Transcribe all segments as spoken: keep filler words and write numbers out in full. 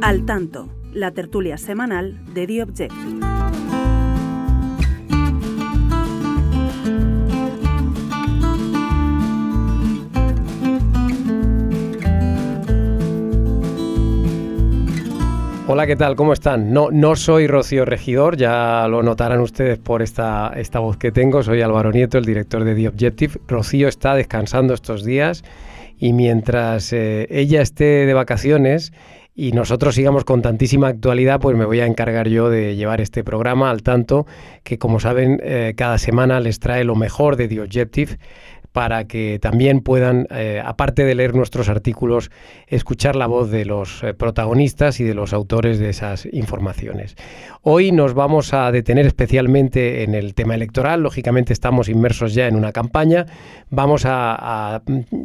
Al Tanto, la tertulia semanal de The Objective. Hola, ¿qué tal? ¿Cómo están? No, no soy Rocío Regidor, ya lo notarán ustedes por esta, esta voz que tengo. Soy Álvaro Nieto, el director de The Objective. Rocío está descansando estos días y mientras eh, ella esté de vacaciones y nosotros sigamos con tantísima actualidad, pues me voy a encargar yo de llevar este programa Al Tanto, que como saben, eh, cada semana les trae lo mejor de The Objective, para que también puedan, eh, aparte de leer nuestros artículos, escuchar la voz de los eh, protagonistas y de los autores de esas informaciones. Hoy nos vamos a detener especialmente en el tema electoral. Lógicamente estamos inmersos ya en una campaña. Vamos a, a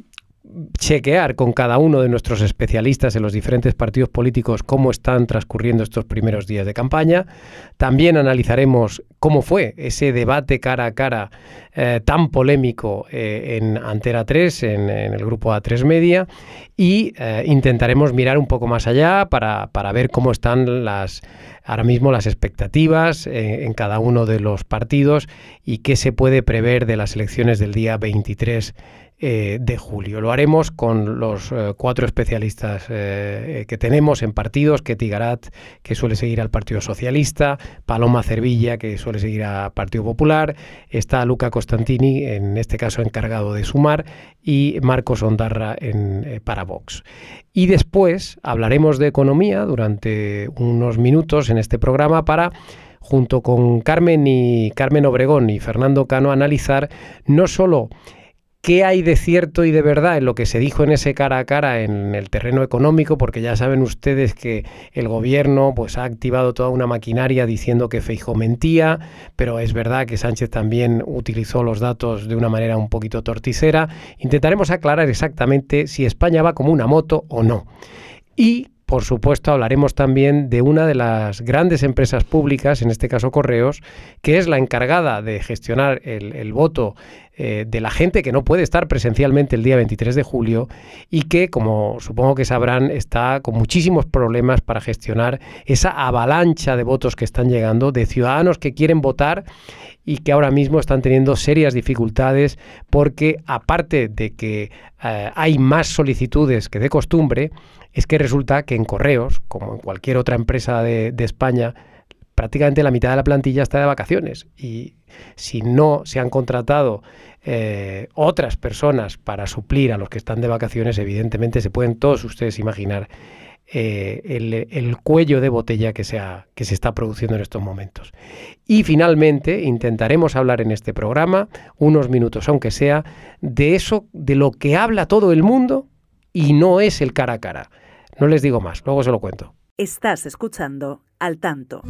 chequear con cada uno de nuestros especialistas en los diferentes partidos políticos cómo están transcurriendo estos primeros días de campaña. También analizaremos cómo fue ese debate cara a cara eh, tan polémico eh, en Antena tres, en, en el grupo A tres Media, y eh, intentaremos mirar un poco más allá para, para ver cómo están las ahora mismo las expectativas eh, en cada uno de los partidos y qué se puede prever de las elecciones del día veintitrés Eh, de julio. Lo haremos con los eh, cuatro especialistas eh, que tenemos en partidos: Ketty Garat, que suele seguir al Partido Socialista; Paloma Cervilla, que suele seguir al Partido Popular; está Luca Costantini, en este caso encargado de Sumar; y Marcos Ondarra en, eh, para Vox. Y después hablaremos de economía durante unos minutos en este programa para, junto con Carmen y Carmen Obregón y Fernando Cano, analizar no solo ¿qué hay de cierto y de verdad en lo que se dijo en ese cara a cara en el terreno económico? Porque ya saben ustedes que el gobierno pues ha activado toda una maquinaria diciendo que Feijóo mentía, pero es verdad que Sánchez también utilizó los datos de una manera un poquito torticera. Intentaremos aclarar exactamente si España va como una moto o no. Y por supuesto, hablaremos también de una de las grandes empresas públicas, en este caso Correos, que es la encargada de gestionar el, el voto eh, de la gente que no puede estar presencialmente el día veintitrés de julio y que, como supongo que sabrán, está con muchísimos problemas para gestionar esa avalancha de votos que están llegando, de ciudadanos que quieren votar y que ahora mismo están teniendo serias dificultades porque, aparte de que eh, hay más solicitudes que de costumbre, es que resulta que en Correos, como en cualquier otra empresa de, de España, prácticamente la mitad de la plantilla está de vacaciones. Y si no se han contratado eh, otras personas para suplir a los que están de vacaciones, evidentemente se pueden todos ustedes imaginar eh, el, el cuello de botella que se, ha, que se está produciendo en estos momentos. Y finalmente intentaremos hablar en este programa, unos minutos aunque sea, de eso de lo que habla todo el mundo y no es el cara a cara. No les digo más, luego se lo cuento. Estás escuchando Al Tanto.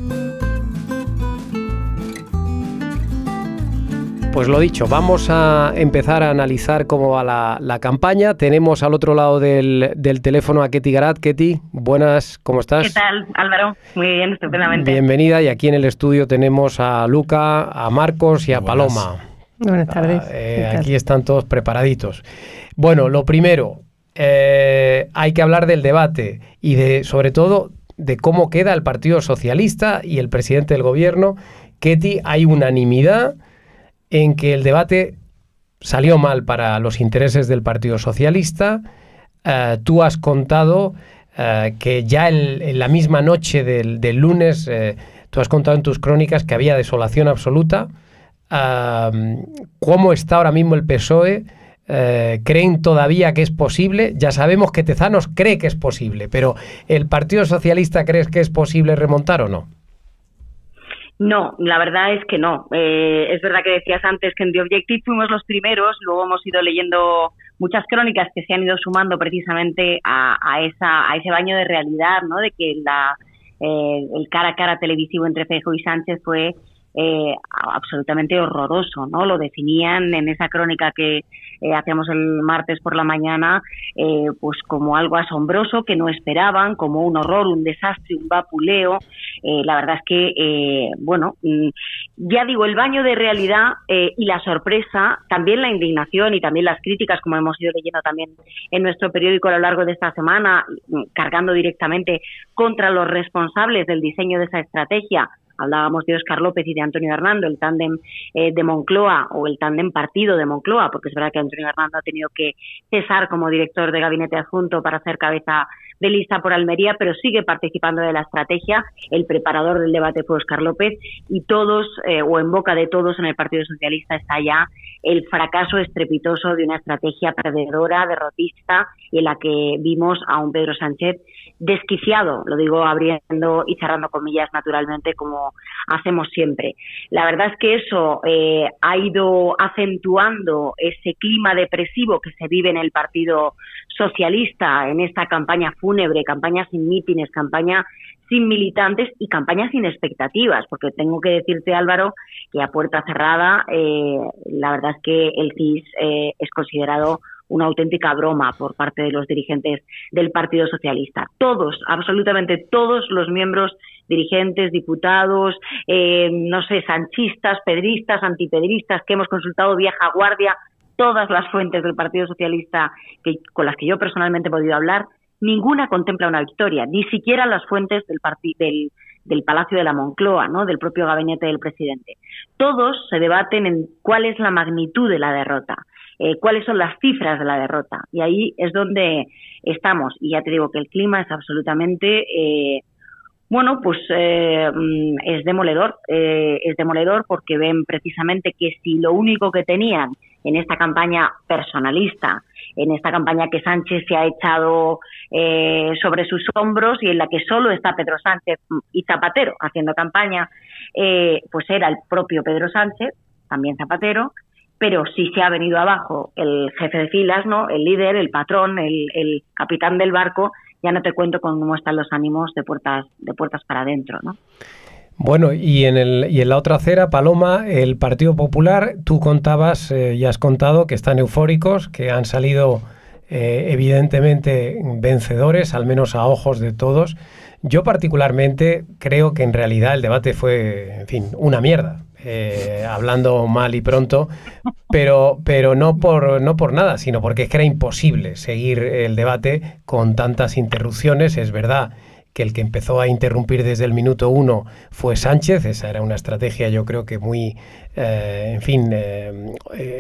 Pues lo dicho, vamos a empezar a analizar cómo va la, la campaña. Tenemos al otro lado del, del teléfono a Ketty Garat. Ketty, buenas, ¿cómo estás? ¿Qué tal, Álvaro? Muy bien, estupendamente. Bienvenida, y aquí en el estudio tenemos a Luca, a Marcos y a Buenas. Paloma. Buenas tardes. Ah, eh, aquí están todos preparaditos. Bueno, lo primero, eh, hay que hablar del debate y de, sobre todo, de cómo queda el Partido Socialista y el presidente del gobierno. Ketty, hay unanimidad en que el debate salió mal para los intereses del Partido Socialista. Uh, tú has contado uh, que ya el, en la misma noche del, del lunes, uh, tú has contado en tus crónicas que había desolación absoluta. Uh, ¿Cómo está ahora mismo el P S O E? Uh, ¿Creen todavía que es posible? Ya sabemos que Tezanos cree que es posible, pero ¿el Partido Socialista crees que es posible remontar o no? No, la verdad es que no. Eh, es verdad que decías antes que en The Objective fuimos los primeros, luego hemos ido leyendo muchas crónicas que se han ido sumando precisamente a, a esa a ese baño de realidad, ¿no? De que la eh, el cara a cara televisivo entre Feijóo y Sánchez fue eh, absolutamente horroroso, ¿no? Lo definían en esa crónica que eh, hacíamos el martes por la mañana, eh, pues como algo asombroso que no esperaban, como un horror, un desastre, un vapuleo. Eh, la verdad es que, eh, bueno, ya digo, el baño de realidad eh, y la sorpresa, también la indignación y también las críticas, como hemos ido leyendo también en nuestro periódico a lo largo de esta semana, cargando directamente contra los responsables del diseño de esa estrategia. Hablábamos de Óscar López y de Antonio Hernando, el tándem eh, de Moncloa o el tándem partido de Moncloa, porque es verdad que Antonio Hernando ha tenido que cesar como director de gabinete adjunto para ser cabeza de lista por Almería, pero sigue participando de la estrategia. El preparador del debate fue Óscar López y todos, eh, o en boca de todos en el Partido Socialista está ya el fracaso estrepitoso de una estrategia perdedora, derrotista, y en la que vimos a un Pedro Sánchez desquiciado, lo digo abriendo y cerrando comillas naturalmente, como hacemos siempre. La verdad es que eso eh, ha ido acentuando ese clima depresivo que se vive en el Partido Socialista, en esta campaña fúnebre, campaña sin mítines, campaña sin militantes y campaña sin expectativas, porque tengo que decirte, Álvaro, que a puerta cerrada eh, la verdad es que el C I S eh, es considerado una auténtica broma por parte de los dirigentes del Partido Socialista. Todos, absolutamente todos los miembros, dirigentes, diputados, eh, no sé, sanchistas, pedristas, antipedristas, que hemos consultado vieja guardia, todas las fuentes del Partido Socialista que, con las que yo personalmente he podido hablar, ninguna contempla una victoria, ni siquiera las fuentes del, del, del Palacio de la Moncloa, ¿no?, del propio gabinete del presidente. Todos se debaten en cuál es la magnitud de la derrota, eh, cuáles son las cifras de la derrota, y ahí es donde estamos. Y ya te digo que el clima es absolutamente, eh, bueno, pues eh, es demoledor, eh, es demoledor porque ven precisamente que si lo único que tenían en esta campaña personalista, en esta campaña que Sánchez se ha echado eh, sobre sus hombros y en la que solo está Pedro Sánchez y Zapatero haciendo campaña, eh, pues era el propio Pedro Sánchez, también Zapatero, pero si se ha venido abajo el jefe de filas, ¿no?, el líder, el patrón, el, el capitán del barco, ya no te cuento cómo están los ánimos de puertas, de puertas para adentro, ¿no? Bueno, y en, el, y en la otra acera, Paloma, el Partido Popular, tú contabas eh, y has contado que están eufóricos, que han salido eh, evidentemente vencedores, al menos a ojos de todos. Yo particularmente creo que en realidad el debate fue, en fin, una mierda, eh, hablando mal y pronto, pero, pero no, por, no por nada, sino porque es que era imposible seguir el debate con tantas interrupciones. Es verdad que el que empezó a interrumpir desde el minuto uno fue Sánchez. Esa era una estrategia, yo creo que muy, eh, en fin, eh,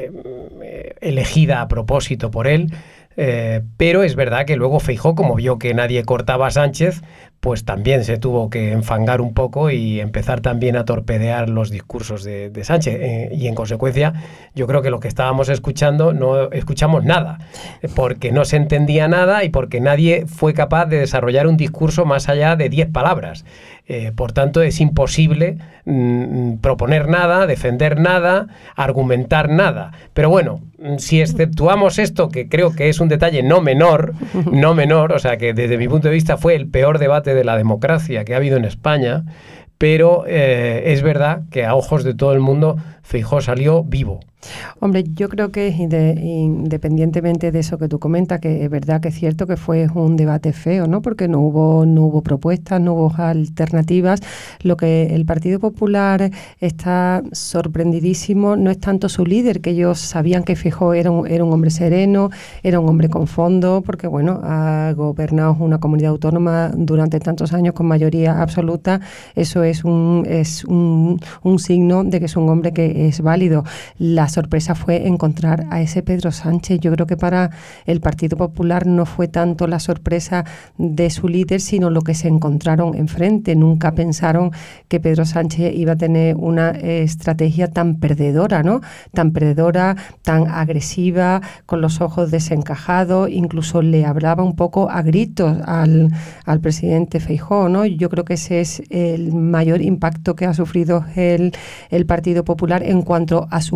eh, elegida a propósito por él. Eh, pero es verdad que luego Feijóo, como vio que nadie cortaba a Sánchez, pues también se tuvo que enfangar un poco y empezar también a torpedear los discursos de, de Sánchez. Eh, y en consecuencia, yo creo que lo que estábamos escuchando no escuchamos nada, porque no se entendía nada y porque nadie fue capaz de desarrollar un discurso más allá de diez palabras. Eh, por tanto, es imposible mmm, proponer nada, defender nada, argumentar nada. Pero bueno, si exceptuamos esto, que creo que es un detalle no menor, no menor, o sea que desde mi punto de vista fue el peor debate de la democracia que ha habido en España, pero eh, es verdad que a ojos de todo el mundo Feijóo salió vivo. Hombre, yo creo que inde, independientemente de eso que tú comentas, que es verdad que es cierto que fue un debate feo, ¿no?, porque no hubo, no hubo propuestas, no hubo alternativas. Lo que el Partido Popular está sorprendidísimo no es tanto su líder, que ellos sabían que Feijóo era un, era un hombre sereno, era un hombre con fondo, porque bueno, ha gobernado una comunidad autónoma durante tantos años con mayoría absoluta. Eso es un, es un, un signo de que es un hombre que es válido. La sorpresa fue encontrar a ese Pedro Sánchez. Yo creo que para el Partido Popular no fue tanto la sorpresa de su líder, sino lo que se encontraron enfrente. Nunca pensaron que Pedro Sánchez iba a tener una eh, estrategia tan perdedora, ¿no? Tan perdedora, tan agresiva, con los ojos desencajados. Incluso le hablaba un poco a gritos al, al presidente Feijóo, ¿no? Yo creo que ese es el mayor impacto que ha sufrido el, el Partido Popular en cuanto a sus cuadros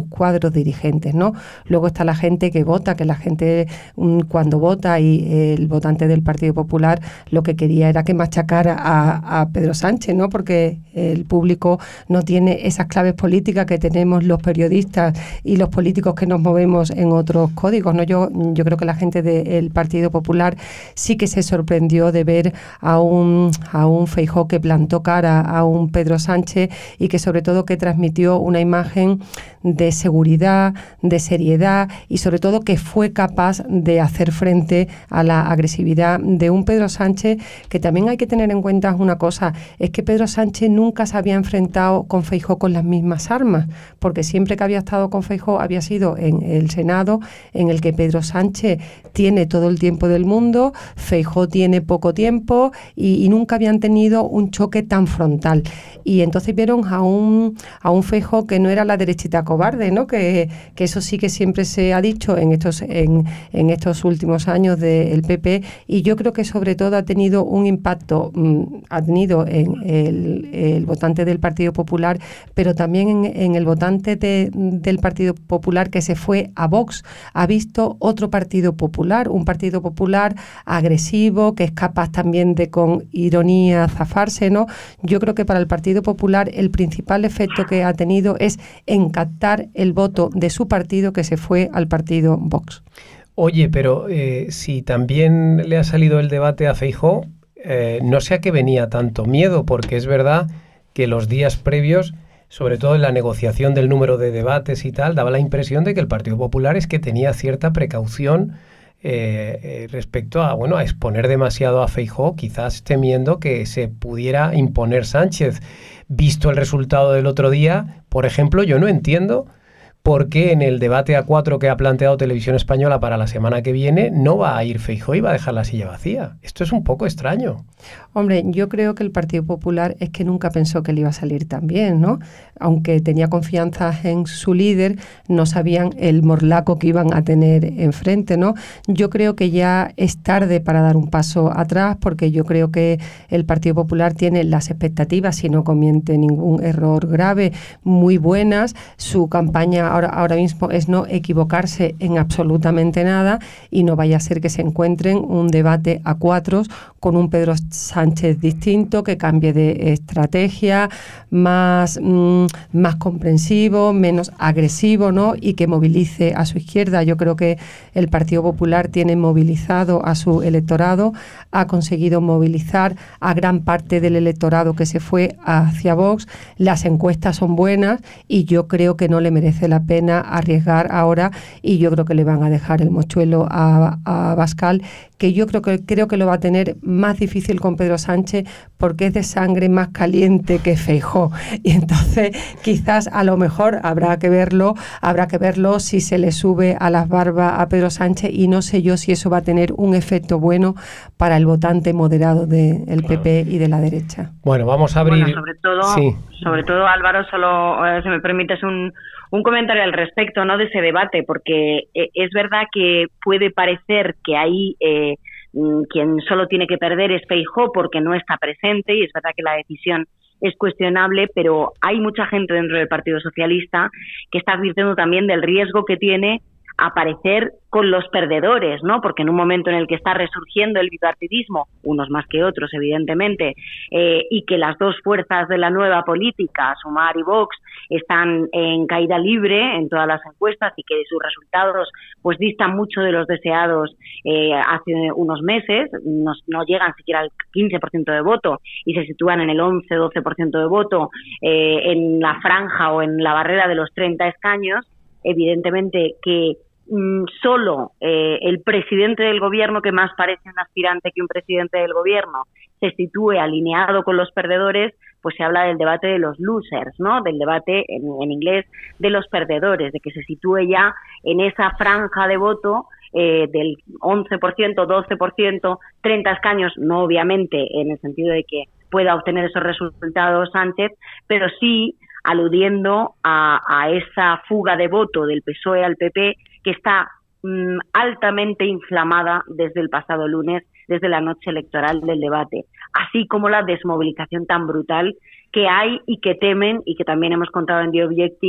los dirigentes, ¿no? Luego está la gente que vota, que la gente cuando vota y eh, el votante del Partido Popular lo que quería era que machacara a, a Pedro Sánchez, ¿no? Porque el público no tiene esas claves políticas que tenemos los periodistas y los políticos que nos movemos en otros códigos, ¿no? Yo, yo creo que la gente del Partido Popular sí que se sorprendió de ver a un, a un Feijóo que plantó cara a un Pedro Sánchez y que sobre todo que transmitió una imagen de seguridad, de seriedad y sobre todo que fue capaz de hacer frente a la agresividad de un Pedro Sánchez, que también hay que tener en cuenta una cosa, es que Pedro Sánchez nunca se había enfrentado con Feijóo con las mismas armas, porque siempre que había estado con Feijóo había sido en el Senado, en el que Pedro Sánchez tiene todo el tiempo del mundo, Feijóo tiene poco tiempo y, y nunca habían tenido un choque tan frontal. Y entonces vieron a un, a un Feijóo que no era la derechita cobarde, ¿no? Que, que eso sí que siempre se ha dicho en estos, en, en estos últimos años del P P, y yo creo que sobre todo ha tenido un impacto, mmm, ha tenido en el, el votante del Partido Popular, pero también en, en el votante de, del Partido Popular que se fue a Vox. Ha visto otro Partido Popular, un Partido Popular agresivo, que es capaz también de con ironía zafarse, ¿no? Yo creo que para el Partido Popular el principal efecto que ha tenido es encantar el voto de su partido que se fue al partido Vox. Oye, pero eh, si también le ha salido el debate a Feijóo, eh, no sé a qué venía tanto miedo, porque es verdad que los días previos, sobre todo en la negociación del número de debates y tal, daba la impresión de que el Partido Popular es que tenía cierta precaución eh, eh, respecto a, bueno, a exponer demasiado a Feijóo, quizás temiendo que se pudiera imponer Sánchez. Visto el resultado del otro día, por ejemplo, yo no entiendo por qué en el debate A cuatro que ha planteado Televisión Española para la semana que viene no va a ir Feijóo y va a dejar la silla vacía. Esto es un poco extraño. Hombre, yo creo que el Partido Popular es que nunca pensó que le iba a salir tan bien, ¿no? Aunque tenía confianza en su líder, no sabían el morlaco que iban a tener enfrente, ¿no? Yo creo que ya es tarde para dar un paso atrás, porque yo creo que el Partido Popular tiene las expectativas, si no comete ningún error grave, muy buenas. Su campaña ahora, ahora mismo es no equivocarse en absolutamente nada y no vaya a ser que se encuentren un debate a cuatro con un Pedro Sánchez distinto, que cambie de estrategia, más, mmm, más comprensivo, menos agresivo, ¿no? Y que movilice a su izquierda. Yo creo que el Partido Popular tiene movilizado a su electorado, ha conseguido movilizar a gran parte del electorado que se fue hacia Vox. Las encuestas son buenas y yo creo que no le merece la pena arriesgar ahora, y yo creo que le van a dejar el mochuelo a, a Abascal, que yo creo que creo que lo va a tener más difícil con Pedro Sánchez, porque es de sangre más caliente que Feijóo, y entonces quizás a lo mejor habrá que verlo, habrá que verlo si se le sube a las barbas a Pedro Sánchez, y no sé yo si eso va a tener un efecto bueno para el votante moderado del P P y de la derecha. Bueno, vamos a abrir... Bueno, sobre todo, sí. sobre todo Álvaro, solo eh, si me permites un, un comentario al respecto, ¿no?, de ese debate, porque eh, es verdad que puede parecer que ahí eh, quien solo tiene que perder es Feijóo porque no está presente, y es verdad que la decisión es cuestionable, pero hay mucha gente dentro del Partido Socialista que está advirtiendo también del riesgo que tiene aparecer con los perdedores, ¿no? Porque en un momento en el que está resurgiendo el bipartidismo, unos más que otros, evidentemente, eh, y que las dos fuerzas de la nueva política, Sumar y Vox, están en caída libre en todas las encuestas y que sus resultados pues distan mucho de los deseados eh, hace unos meses, no, no llegan siquiera al quince por ciento de voto y se sitúan en el once doce por ciento de voto, eh, en la franja o en la barrera de los treinta escaños. Evidentemente que mmm, solo eh, el presidente del gobierno, que más parece un aspirante que un presidente del gobierno, se sitúe alineado con los perdedores, pues se habla del debate de los losers, ¿no? Del debate en, en inglés de los perdedores, de que se sitúe ya en esa franja de voto eh, del once por ciento, doce por ciento, treinta escaños, no obviamente en el sentido de que pueda obtener esos resultados Sánchez, pero sí aludiendo a, a esa fuga de voto del P S O E al P P que está mm, altamente inflamada desde el pasado lunes, desde la noche electoral del debate, así como la desmovilización tan brutal que hay y que temen, y que también hemos contado en The Objective,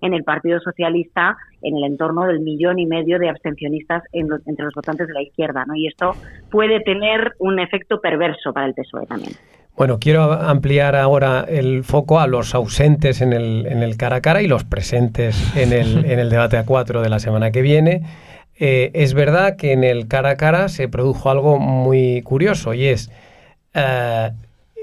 en el Partido Socialista en el entorno del millón y medio de abstencionistas en los, entre los votantes de la izquierda, ¿no? Y esto puede tener un efecto perverso para el P S O E también. Bueno, quiero ampliar ahora el foco a los ausentes en el, en el cara a cara y los presentes en el, en el debate a cuatro de la semana que viene. Eh, es verdad que en el cara a cara se produjo algo muy curioso y es eh,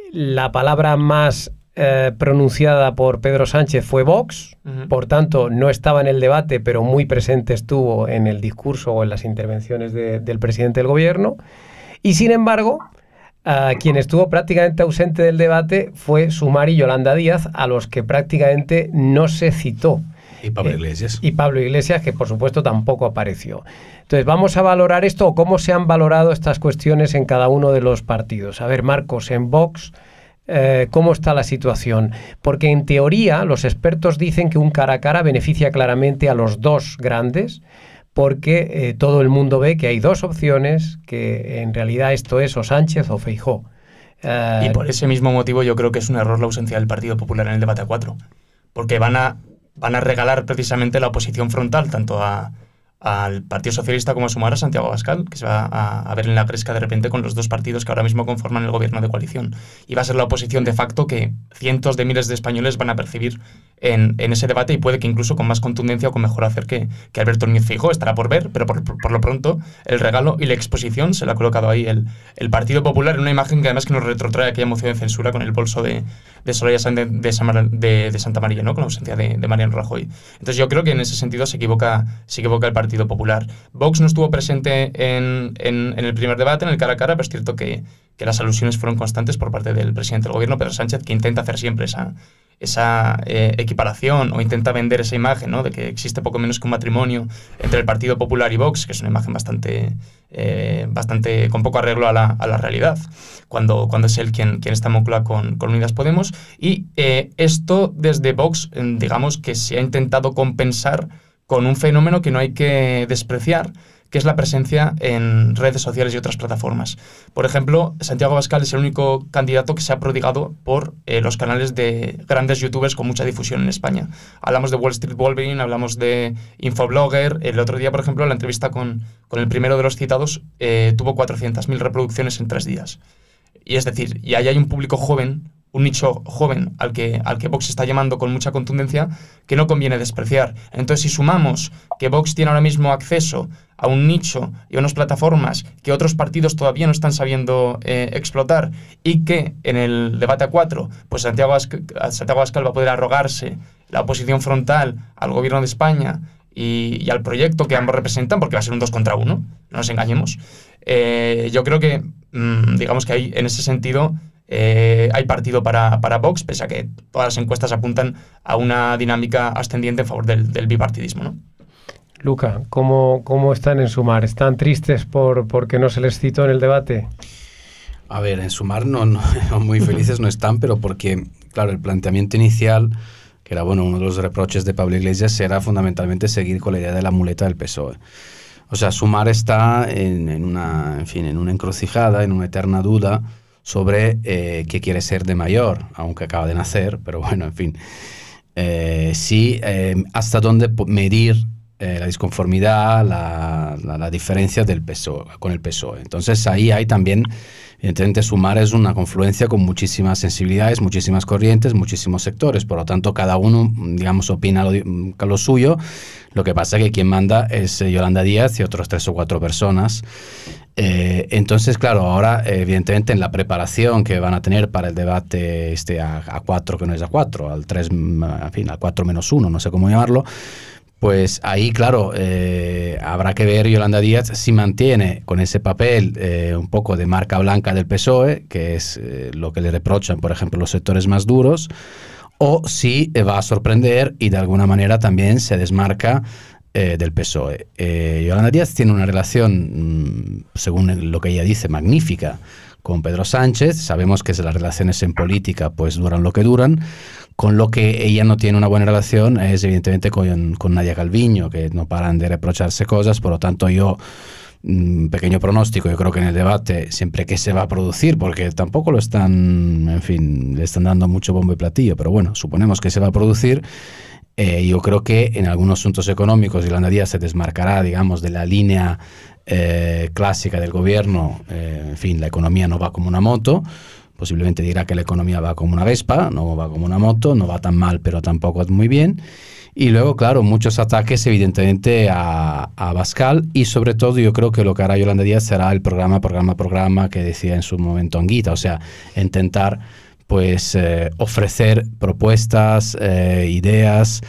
la palabra más eh, pronunciada por Pedro Sánchez fue Vox, uh-huh. Por tanto no estaba en el debate pero muy presente estuvo en el discurso o en las intervenciones de, del presidente del gobierno y sin embargo Uh, quien estuvo prácticamente ausente del debate fue Sumar y Yolanda Díaz, a los que prácticamente no se citó. Y Pablo Iglesias. Eh, y Pablo Iglesias, que por supuesto tampoco apareció. Entonces, vamos a valorar esto, o cómo se han valorado estas cuestiones en cada uno de los partidos. A ver, Marcos, en Vox, eh, ¿cómo está la situación? Porque en teoría los expertos dicen que un cara a cara beneficia claramente a los dos grandes, porque eh, todo el mundo ve que hay dos opciones, que en realidad esto es o Sánchez o Feijóo. Uh, y por ese mismo motivo yo creo que es un error la ausencia del Partido Popular en el debate a cuatro, porque van a, van a regalar precisamente la oposición frontal tanto a, al Partido Socialista como a Sumar, a Santiago Abascal, que se va a, a ver en la gresca de repente con los dos partidos que ahora mismo conforman el gobierno de coalición. Y va a ser la oposición de facto que cientos de miles de españoles van a percibir en, en ese debate y puede que incluso con más contundencia o con mejor hacer que, que Alberto Núñez Feijóo. Estará por ver, pero por, por, por lo pronto el regalo y la exposición se la ha colocado ahí el, el Partido Popular en una imagen que además que nos retrotrae aquella moción de censura con el bolso de, de Soraya Sáenz de, de, de, de Santa María, ¿no? Con la ausencia de, de Mariano Rajoy. Entonces yo creo que en ese sentido se equivoca, se equivoca el Partido Popular. Vox no estuvo presente en, en, en el primer debate, en el cara a cara, pero es cierto que, que las alusiones fueron constantes por parte del presidente del gobierno, Pedro Sánchez, que intenta hacer siempre esa, esa eh, equiparación o intenta vender esa imagen, ¿no? De que existe poco menos que un matrimonio entre el Partido Popular y Vox, que es una imagen bastante, eh, bastante con poco arreglo a la, a la realidad, cuando, cuando es él quien, quien está en Moncloa con, con Unidas Podemos. Y eh, esto desde Vox, digamos que se ha intentado compensar con un fenómeno que no hay que despreciar, que es la presencia en redes sociales y otras plataformas. Por ejemplo, Santiago Abascal es el único candidato que se ha prodigado por eh, los canales de grandes youtubers con mucha difusión en España. Hablamos de Wall Street Wolverine, hablamos de Infoblogger. El otro día, por ejemplo, la entrevista con, con el primero de los citados eh, tuvo cuatrocientas mil reproducciones en tres días. Y es decir, y ahí hay un público joven, un nicho joven al que, al que Vox está llamando con mucha contundencia, que no conviene despreciar. Entonces, si sumamos que Vox tiene ahora mismo acceso a un nicho y a unas plataformas que otros partidos todavía no están sabiendo eh, explotar, y que en el debate a cuatro, pues Santiago Abascal, Santiago Abascal va a poder arrogarse la oposición frontal al gobierno de España y, y al proyecto que ambos representan, porque va a ser un dos contra uno, no nos engañemos. Eh, yo creo que, mmm, digamos que hay, en ese sentido, Eh, hay partido para, para Vox, pese a que todas las encuestas apuntan a una dinámica ascendiente en favor del, del bipartidismo, ¿no? Luca, ¿cómo, cómo están en Sumar? ¿Están tristes por porque no se les citó en el debate? A ver, en Sumar no, no muy felices no están, pero porque, claro, el planteamiento inicial, que era bueno, uno de los reproches de Pablo Iglesias, era fundamentalmente seguir con la idea de la muleta del P S O E. O sea, Sumar está en, en una, en fin, en una encrucijada, en una eterna duda sobre eh, qué quiere ser de mayor, aunque acaba de nacer, pero bueno, en fin. Eh, sí, eh, hasta dónde medir eh, la disconformidad, la, la, la diferencia del P S O E, con el P S O E. Entonces ahí hay también, evidentemente, Sumar es una confluencia con muchísimas sensibilidades, muchísimas corrientes, muchísimos sectores, por lo tanto cada uno, digamos, opina lo, lo suyo. Lo que pasa es que quien manda es Yolanda Díaz y otras tres o cuatro personas. Eh, entonces, claro, ahora evidentemente en la preparación que van a tener para el debate este a, a cuatro, que no es a cuatro, al tres, en fin, al cuatro menos uno, no sé cómo llamarlo, pues ahí, claro, eh, habrá que ver Yolanda Díaz si mantiene con ese papel eh, un poco de marca blanca del P S O E, que es eh, lo que le reprochan, por ejemplo, los sectores más duros, o si va a sorprender y de alguna manera también se desmarca eh, del P S O E. Eh, Yolanda Díaz tiene una relación, según lo que ella dice, magnífica con Pedro Sánchez. Sabemos que las relaciones en política pues duran lo que duran. Con lo que ella no tiene una buena relación es evidentemente con, con Nadia Calviño, que no paran de reprocharse cosas. Por lo tanto, yo, un pequeño pronóstico, yo creo que en el debate, siempre que se va a producir, porque tampoco lo están, en fin, le están dando mucho bombo y platillo, pero bueno, suponemos que se va a producir. Eh, yo creo que en algunos asuntos económicos Yolanda Díaz se desmarcará, digamos, de la línea eh, clásica del gobierno. Eh, en fin, la economía no va como una moto. Posiblemente dirá que la economía va como una Vespa, no va como una moto, no va tan mal, pero tampoco muy bien. Y luego, claro, muchos ataques evidentemente a, a Abascal, y sobre todo yo creo que lo que hará Yolanda Díaz será el programa, programa, programa que decía en su momento Anguita, o sea, intentar pues eh, ofrecer propuestas, eh, ideas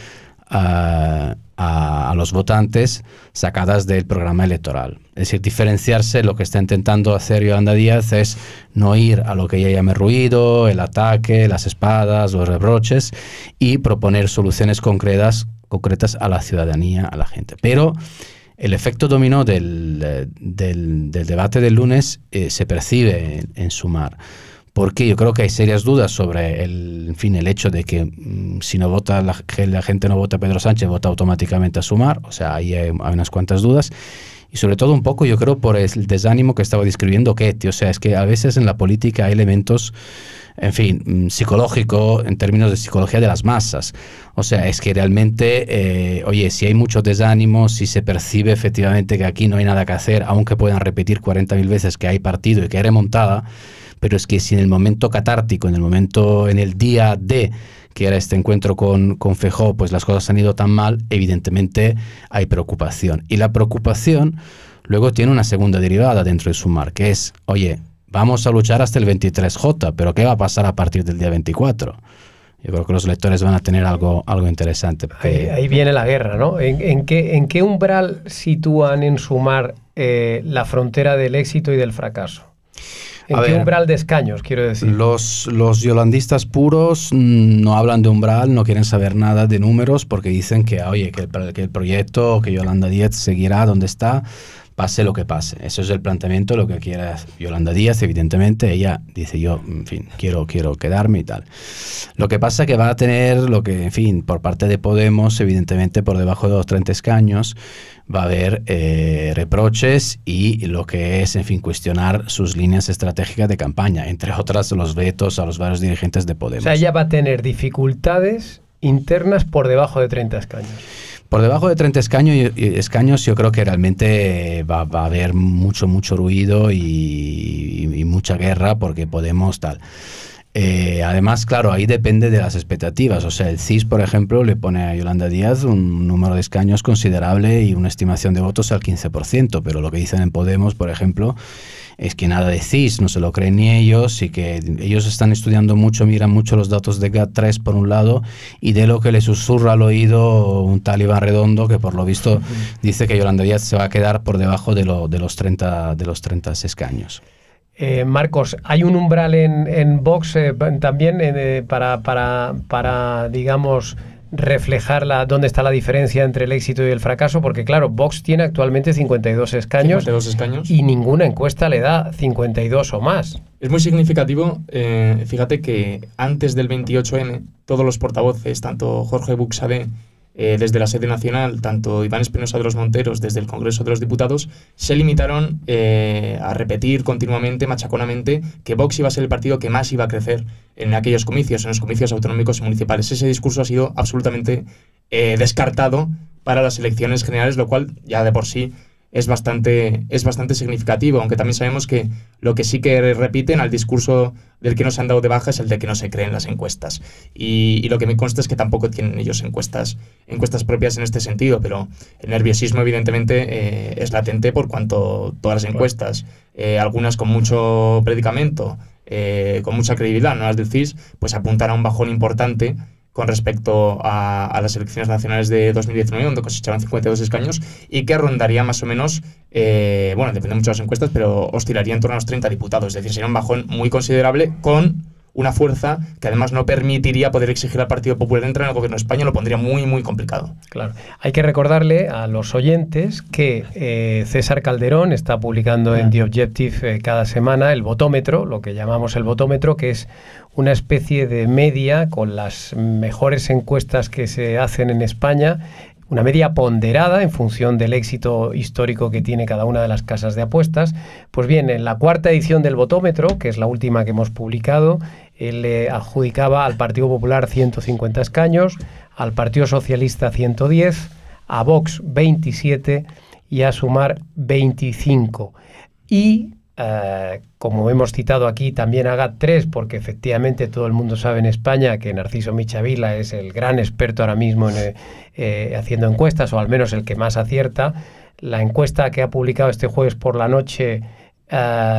uh, a, a los votantes sacadas del programa electoral. Es decir, diferenciarse. Lo que está intentando hacer Yolanda Díaz es no ir a lo que ella llama ruido, el ataque, las espadas, los reproches, y proponer soluciones concretas, concretas a la ciudadanía, a la gente. Pero el efecto dominó del, del, del debate del lunes eh, se percibe en, en Sumar. Porque yo creo que hay serias dudas sobre el, en fin, el hecho de que mmm, si no vota la, la gente no vota a Pedro Sánchez, vota automáticamente a Sumar. O sea, ahí hay, hay unas cuantas dudas. Y sobre todo un poco, yo creo, por el desánimo que estaba describiendo Ketty. O sea, es que a veces en la política hay elementos, en fin, psicológico, en términos de psicología de las masas. O sea, es que realmente, eh, oye, si hay mucho desánimo, si se percibe efectivamente que aquí no hay nada que hacer, aunque puedan repetir cuarenta mil veces que hay partido y que hay remontada, pero es que si en el momento catártico, en el momento, en el día D, que era este encuentro con, con Feijóo, pues las cosas han ido tan mal, evidentemente hay preocupación. Y la preocupación luego tiene una segunda derivada dentro de Sumar, que es, oye, vamos a luchar hasta el veintitrés J, pero ¿qué va a pasar a partir del día veinticuatro? Yo creo que los lectores van a tener algo, algo interesante. Ahí, ahí viene la guerra, ¿no? ¿En, en, qué, ¿En qué umbral sitúan en Sumar eh, la frontera del éxito y del fracaso? ¿En a qué ver, umbral de escaños, quiero decir? Los, los yolandistas puros mmm, no hablan de umbral, no quieren saber nada de números, porque dicen que, oye, que el, que el proyecto, que Yolanda Díaz seguirá donde está, pase lo que pase. Eso es el planteamiento, lo que quiere Yolanda Díaz, evidentemente. Ella dice, yo, en fin, quiero, quiero quedarme y tal. Lo que pasa que va a tener, lo que, en fin, por parte de Podemos, evidentemente, por debajo de los treinta escaños, va a haber eh, reproches y lo que es, en fin, cuestionar sus líneas estratégicas de campaña, entre otras los vetos a los varios dirigentes de Podemos. O sea, ella va a tener dificultades internas por debajo de treinta escaños. Por debajo de treinta escaños, escaños yo creo que realmente va, va a haber mucho, mucho ruido y, y, y mucha guerra, porque Podemos tal. Eh, además, claro, ahí depende de las expectativas. O sea, el C I S, por ejemplo, le pone a Yolanda Díaz un número de escaños considerable y una estimación de votos al quince por ciento, pero lo que dicen en Podemos, por ejemplo, es que nada de C I S, no se lo creen ni ellos, y que ellos están estudiando mucho, miran mucho los datos de GAT tres por un lado, y de lo que le susurra al oído un tal Iván Redondo, que por lo visto uh-huh. dice que Yolanda Díaz se va a quedar por debajo de, lo, de, los, treinta, de los treinta escaños. Eh, Marcos, ¿hay un umbral en, en Vox eh, también eh, para, para, para, digamos, reflejar la, dónde está la diferencia entre el éxito y el fracaso? Porque, claro, Vox tiene actualmente cincuenta y dos escaños, cincuenta y dos escaños y ninguna encuesta le da cincuenta y dos o más. Es muy significativo. Eh, fíjate que antes del veintiocho eme, todos los portavoces, tanto Jorge Buxadé, Eh, desde la sede nacional, tanto Iván Espinosa de los Monteros, desde el Congreso de los Diputados, se limitaron eh, a repetir continuamente, machaconamente, que Vox iba a ser el partido que más iba a crecer en aquellos comicios, en los comicios autonómicos y municipales. Ese discurso ha sido absolutamente eh, descartado para las elecciones generales, lo cual ya de por sí es bastante, es bastante significativo, aunque también sabemos que lo que sí que repiten al discurso del que no se han dado de baja es el de que no se creen las encuestas. Y, y lo que me consta es que tampoco tienen ellos encuestas, encuestas propias en este sentido, pero el nerviosismo evidentemente eh, es latente, por cuanto todas las encuestas, eh, algunas con mucho predicamento, eh, con mucha credibilidad, no las del C I S, pues apuntan a un bajón importante con respecto a, a las elecciones nacionales de dos mil diecinueve, donde cosechaban cincuenta y dos escaños, y que rondaría más o menos, eh, bueno, depende mucho de las encuestas, pero oscilaría en torno a los treinta diputados. Es decir, sería un bajón muy considerable, con una fuerza que además no permitiría poder exigir al Partido Popular entrar en el gobierno de España, lo pondría muy, muy complicado. Claro. Hay que recordarle a los oyentes que eh, César Calderón está publicando en The Objective eh, cada semana el votómetro, lo que llamamos el votómetro, que es una especie de media con las mejores encuestas que se hacen en España, una media ponderada en función del éxito histórico que tiene cada una de las casas de apuestas. Pues bien, en la cuarta edición del Votómetro, que es la última que hemos publicado, él le adjudicaba al Partido Popular ciento cincuenta escaños, al Partido Socialista ciento diez, a Vox veintisiete y a Sumar veinticinco. Y Uh, como hemos citado aquí, también a G A T tres, porque efectivamente todo el mundo sabe en España que Narciso Michavila es el gran experto ahora mismo en, eh, eh, haciendo encuestas, o al menos el que más acierta. La encuesta que ha publicado este jueves por la noche uh,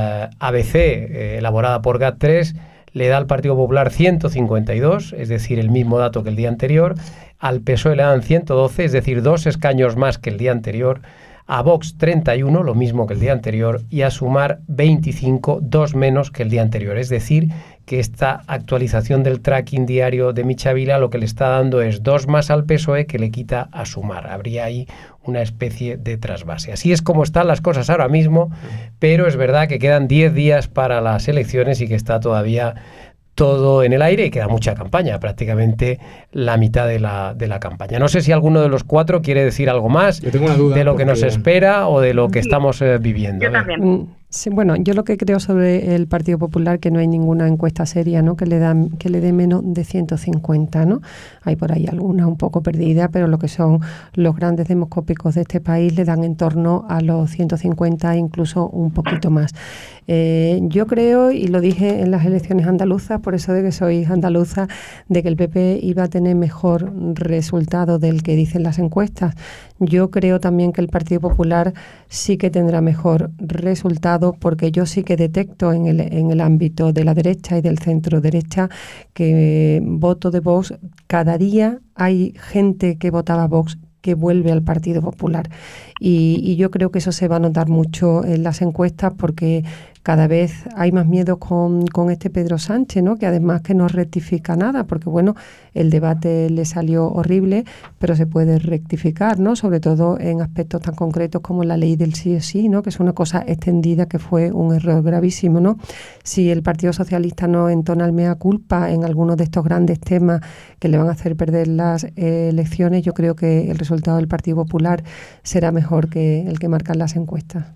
A B C, eh, elaborada por G A T tres, le da al Partido Popular ciento cincuenta y dos, es decir, el mismo dato que el día anterior. Al P S O E le dan ciento doce, es decir, dos escaños más que el día anterior. A Vox treinta y uno, lo mismo que el día anterior, y a Sumar veinticinco, dos menos que el día anterior. Es decir, que esta actualización del tracking diario de Michavila lo que le está dando es dos más al P S O E que le quita a Sumar. Habría ahí una especie de trasvase. Así es como están las cosas ahora mismo, pero es verdad que quedan diez días para las elecciones y que está todavía todo en el aire y queda mucha campaña, prácticamente la mitad de la, de la campaña. No sé si alguno de los cuatro quiere decir algo más. Yo tengo una duda de lo que porque... nos espera o de lo que Sí. estamos eh, viviendo. Yo también. Sí, bueno, yo lo que creo sobre el Partido Popular, que no hay ninguna encuesta seria, ¿no?, que le dan, que le dé menos de ciento cincuenta, ¿no? Hay por ahí alguna un poco perdida, pero lo que son los grandes demoscópicos de este país le dan en torno a los ciento cincuenta, incluso un poquito más. Eh, yo creo, y lo dije en las elecciones andaluzas, por eso de que soy andaluza, de que el P P iba a tener mejor resultado del que dicen las encuestas. Yo creo también que el Partido Popular sí que tendrá mejor resultado, porque yo sí que detecto en el, en el ámbito de la derecha y del centro derecha que eh, voto de Vox, cada día hay gente que votaba Vox que vuelve al Partido Popular. Y, y yo creo que eso se va a notar mucho en las encuestas, porque cada vez hay más miedo con, con este Pedro Sánchez, ¿no?, que además que no rectifica nada, porque bueno, el debate le salió horrible, pero se puede rectificar, ¿no?, sobre todo en aspectos tan concretos como la ley del sí o sí, ¿no?, que es una cosa extendida que fue un error gravísimo, ¿no? Si el Partido Socialista no entona el mea culpa en algunos de estos grandes temas que le van a hacer perder las eh, elecciones, yo creo que el resultado del Partido Popular será mejor que el que marcan las encuestas.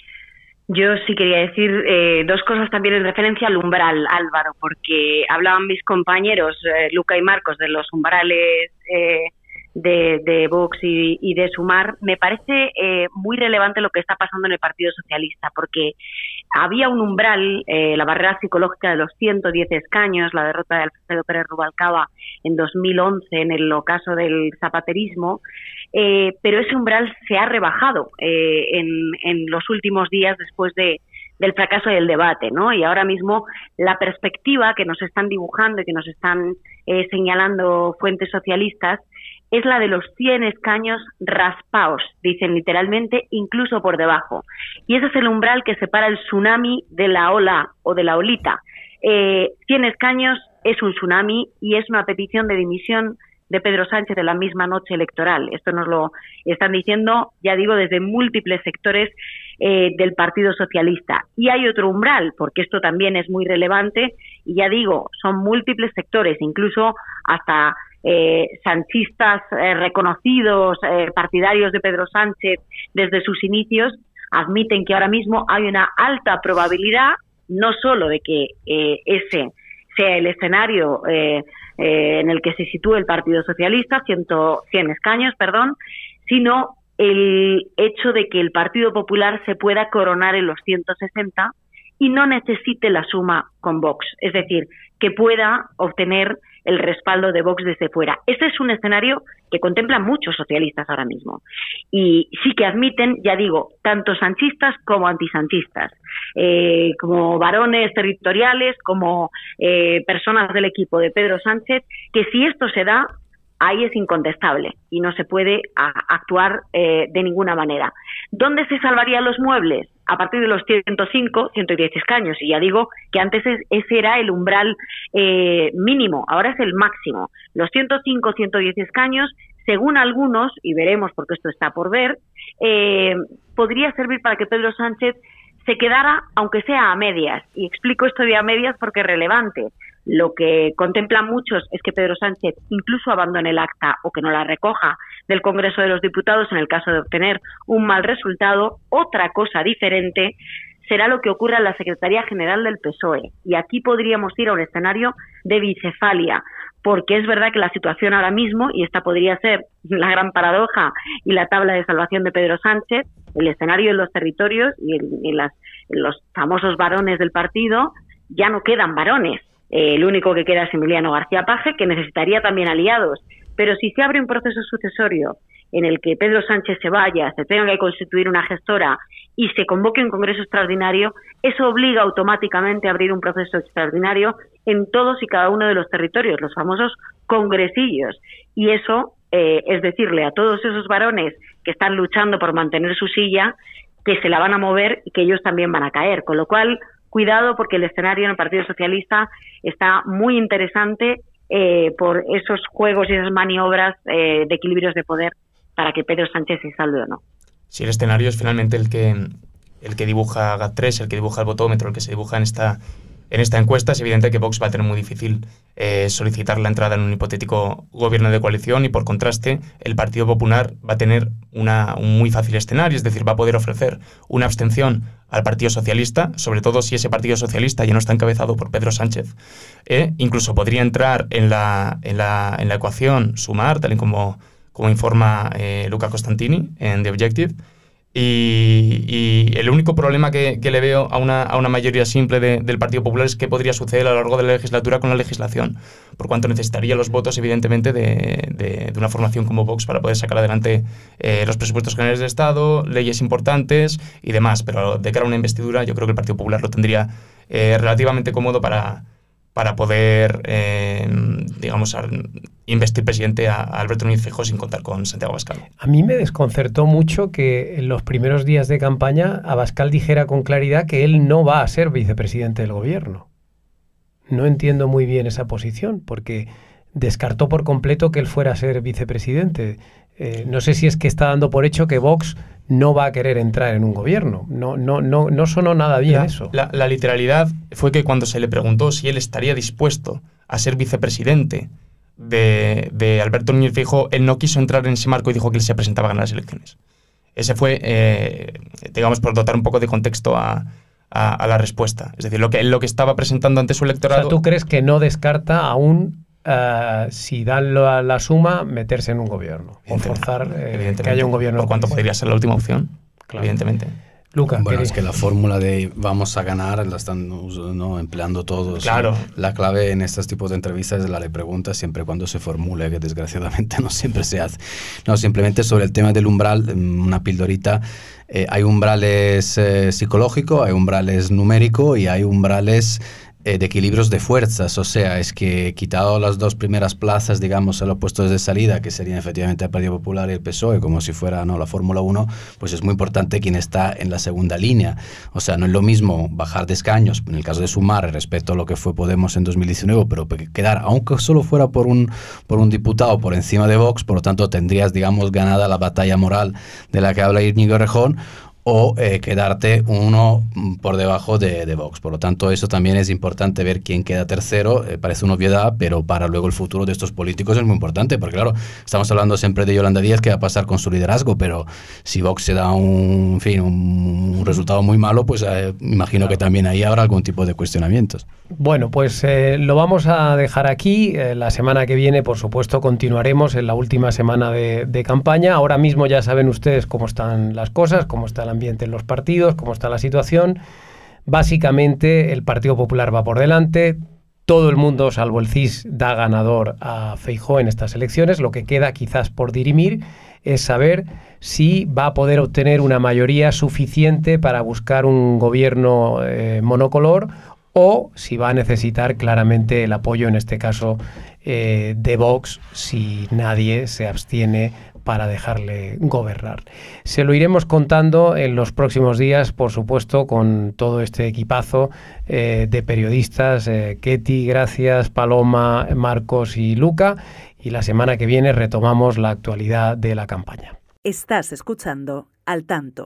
Yo sí quería decir eh, dos cosas también en referencia al umbral, Álvaro, porque hablaban mis compañeros, eh, Luca y Marcos, de los umbrales eh, de, de Vox y, y de Sumar. Me parece eh, muy relevante lo que está pasando en el Partido Socialista, porque había un umbral, eh, la barrera psicológica de los ciento diez escaños, la derrota de Alfredo Pérez Rubalcaba en dos mil once en el ocaso del zapaterismo, eh, pero ese umbral se ha rebajado eh, en, en los últimos días después de, del fracaso del debate, ¿no? Y ahora mismo la perspectiva que nos están dibujando y que nos están eh, señalando fuentes socialistas es la de los cien escaños raspaos, dicen literalmente, incluso por debajo. Y ese es el umbral que separa el tsunami de la ola o de la olita. Eh, cien escaños es un tsunami y es una petición de dimisión de Pedro Sánchez de la misma noche electoral. Esto nos lo están diciendo, ya digo, desde múltiples sectores eh, del Partido Socialista. Y hay otro umbral, porque esto también es muy relevante, y ya digo, son múltiples sectores, incluso hasta eh, sanchistas eh, reconocidos, eh, partidarios de Pedro Sánchez desde sus inicios, admiten que ahora mismo hay una alta probabilidad, no solo de que eh, ese sea el escenario eh, eh, en el que se sitúe el Partido Socialista, cien escaños, perdón, sino el hecho de que el Partido Popular se pueda coronar en los ciento sesenta y no necesite la suma con Vox, es decir, que pueda obtener el respaldo de Vox desde fuera. Ese es un escenario que contemplan muchos socialistas ahora mismo. Y sí que admiten, ya digo, tanto sanchistas como antisanchistas, eh, como varones territoriales, como eh, personas del equipo de Pedro Sánchez, que si esto se da, ahí es incontestable y no se puede a, actuar eh, de ninguna manera. ¿Dónde se salvarían los muebles? A partir de los ciento cinco, ciento diez escaños. Y ya digo que antes es, ese era el umbral eh, mínimo, ahora es el máximo. Los ciento cinco, ciento diez escaños, según algunos, y veremos porque esto está por ver, eh, podría servir para que Pedro Sánchez se quedara, aunque sea a medias. Y explico esto de a medias porque es relevante. Lo que contemplan muchos es que Pedro Sánchez incluso abandone el acta o que no la recoja del Congreso de los Diputados en el caso de obtener un mal resultado. Otra cosa diferente será lo que ocurra en la Secretaría General del P S O E. Y aquí podríamos ir a un escenario de bicefalia, porque es verdad que la situación ahora mismo, y esta podría ser la gran paradoja y la tabla de salvación de Pedro Sánchez, el escenario en los territorios y en, en, las, en los famosos varones del partido, ya no quedan varones. Eh, el único que queda es Emiliano García Paje, que necesitaría también aliados. Pero si se abre un proceso sucesorio en el que Pedro Sánchez se vaya, se tenga que constituir una gestora y se convoque un congreso extraordinario, eso obliga automáticamente a abrir un proceso extraordinario en todos y cada uno de los territorios, los famosos congresillos. Y eso eh, es decirle a todos esos varones que están luchando por mantener su silla que se la van a mover y que ellos también van a caer. Con lo cual, cuidado, porque el escenario en el Partido Socialista está muy interesante eh, por esos juegos y esas maniobras eh, de equilibrios de poder para que Pedro Sánchez se salve o no. Si el escenario es finalmente el que el que dibuja GAT tres, el que dibuja el votómetro, el que se dibuja en esta en esta encuesta, es evidente que Vox va a tener muy difícil eh, solicitar la entrada en un hipotético gobierno de coalición, y por contraste el Partido Popular va a tener una, un muy fácil escenario, es decir, va a poder ofrecer una abstención al Partido Socialista, sobre todo si ese Partido Socialista ya no está encabezado por Pedro Sánchez. Eh, incluso podría entrar en la, en la, en la ecuación Sumar, tal y como como informa eh, Luca Costantini en The Objective, y, y el único problema que, que le veo a una, a una mayoría simple de, del Partido Popular es qué podría suceder a lo largo de la legislatura con la legislación, por cuanto necesitaría los votos, evidentemente, de, de, de una formación como Vox para poder sacar adelante eh, los presupuestos generales del Estado, leyes importantes y demás, pero de cara a una investidura yo creo que el Partido Popular lo tendría eh, relativamente cómodo para... para poder, eh, digamos, investir presidente a, a Alberto Núñez Feijóo sin contar con Santiago Abascal. A mí me desconcertó mucho que en los primeros días de campaña Abascal dijera con claridad que él no va a ser vicepresidente del gobierno. No entiendo muy bien esa posición, porque descartó por completo que él fuera a ser vicepresidente. Eh, no sé si es que está dando por hecho que Vox no va a querer entrar en un gobierno. No, no, no, no sonó nada bien la, eso. La, la literalidad fue que cuando se le preguntó si él estaría dispuesto a ser vicepresidente de, de Alberto Núñez Feijóo, él no quiso entrar en ese marco y dijo que él se presentaba a ganar las elecciones. Ese fue, eh, digamos, por dotar un poco de contexto a, a, a la respuesta. Es decir, lo que él lo que estaba presentando ante su electorado... O sea, ¿tú crees que no descarta aún, uh, si dan la, la suma, meterse en un gobierno? O forzar eh, que haya un gobierno... ¿Por cuánto podría ser la última opción? Claro. Evidentemente. Luca, bueno, ¿qué? es que la fórmula de vamos a ganar la están ¿no? empleando todos. Claro. La clave en estos tipos de entrevistas es la de preguntas, siempre cuando se formule, que desgraciadamente no siempre se hace. No, simplemente sobre el tema del umbral, una pildorita. Eh, hay umbrales eh, psicológicos, hay umbrales numéricos y hay umbrales eh, de equilibrios de fuerzas. O sea, es que quitado las dos primeras plazas, digamos, en los puestos de salida, que serían efectivamente el Partido Popular y el P S O E, como si fuera no la Fórmula uno, pues es muy importante quién está en la segunda línea. O sea, no es lo mismo bajar de escaños, en el caso de Sumar, respecto a lo que fue Podemos en dos mil diecinueve, pero quedar, aunque solo fuera por un, por un diputado por encima de Vox, por lo tanto tendrías, digamos, ganada la batalla moral de la que habla Íñigo Errejón, o eh, quedarte uno por debajo de, de Vox. Por lo tanto, eso también es importante ver quién queda tercero. Eh, parece una obviedad, pero para luego el futuro de estos políticos es muy importante, porque claro, estamos hablando siempre de Yolanda Díaz, que va a pasar con su liderazgo, pero si Vox se da un, en fin, un, un resultado muy malo, pues eh, imagino claro. que también ahí habrá algún tipo de cuestionamientos. Bueno, pues eh, lo vamos a dejar aquí. Eh, la semana que viene, por supuesto, continuaremos en la última semana de, de campaña. Ahora mismo ya saben ustedes cómo están las cosas, cómo está el ambiente en los partidos, cómo está la situación. Básicamente, el Partido Popular va por delante. Todo el mundo, salvo el C I S, da ganador a Feijóo en estas elecciones. Lo que queda quizás por dirimir es saber si va a poder obtener una mayoría suficiente para buscar un gobierno eh, monocolor, o si va a necesitar claramente el apoyo, en este caso, eh, de Vox, si nadie se abstiene para dejarle gobernar. Se lo iremos contando en los próximos días, por supuesto, con todo este equipazo eh, de periodistas, eh, Ketty, gracias, Paloma, Marcos y Luca, y la semana que viene retomamos la actualidad de la campaña. Estás escuchando Al Tanto.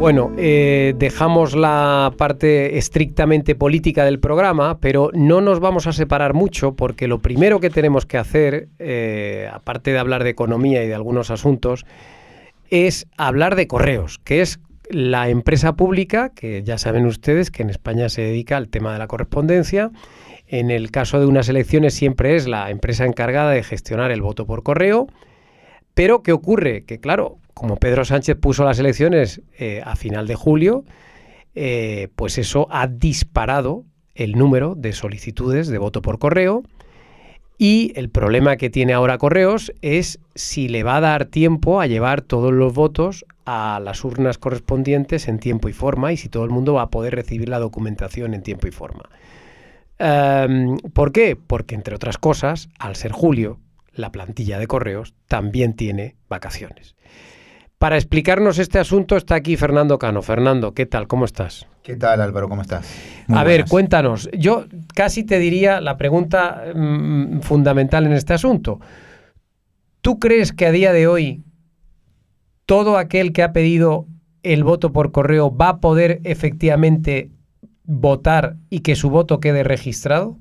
Bueno, eh, dejamos la parte estrictamente política del programa, pero no nos vamos a separar mucho porque lo primero que tenemos que hacer, eh, aparte de hablar de economía y de algunos asuntos, es hablar de Correos, que es la empresa pública, que ya saben ustedes que en España se dedica al tema de la correspondencia. En el caso de unas elecciones siempre es la empresa encargada de gestionar el voto por correo. Pero ¿qué ocurre? Que claro, como Pedro Sánchez puso las elecciones eh, a final de julio, eh, pues eso ha disparado el número de solicitudes de voto por correo. Y el problema que tiene ahora Correos es si le va a dar tiempo a llevar todos los votos a las urnas correspondientes en tiempo y forma y si todo el mundo va a poder recibir la documentación en tiempo y forma. Um, ¿Por qué? Porque, entre otras cosas, al ser julio, la plantilla de Correos también tiene vacaciones. Para explicarnos este asunto está aquí Fernando Cano. Fernando, ¿qué tal? ¿Cómo estás? ¿Qué tal, Álvaro? ¿Cómo estás? Muy a buenas. ver, cuéntanos. Yo casi te diría la pregunta mmm, fundamental en este asunto. ¿Tú crees que a día de hoy todo aquel que ha pedido el voto por correo va a poder efectivamente votar y que su voto quede registrado?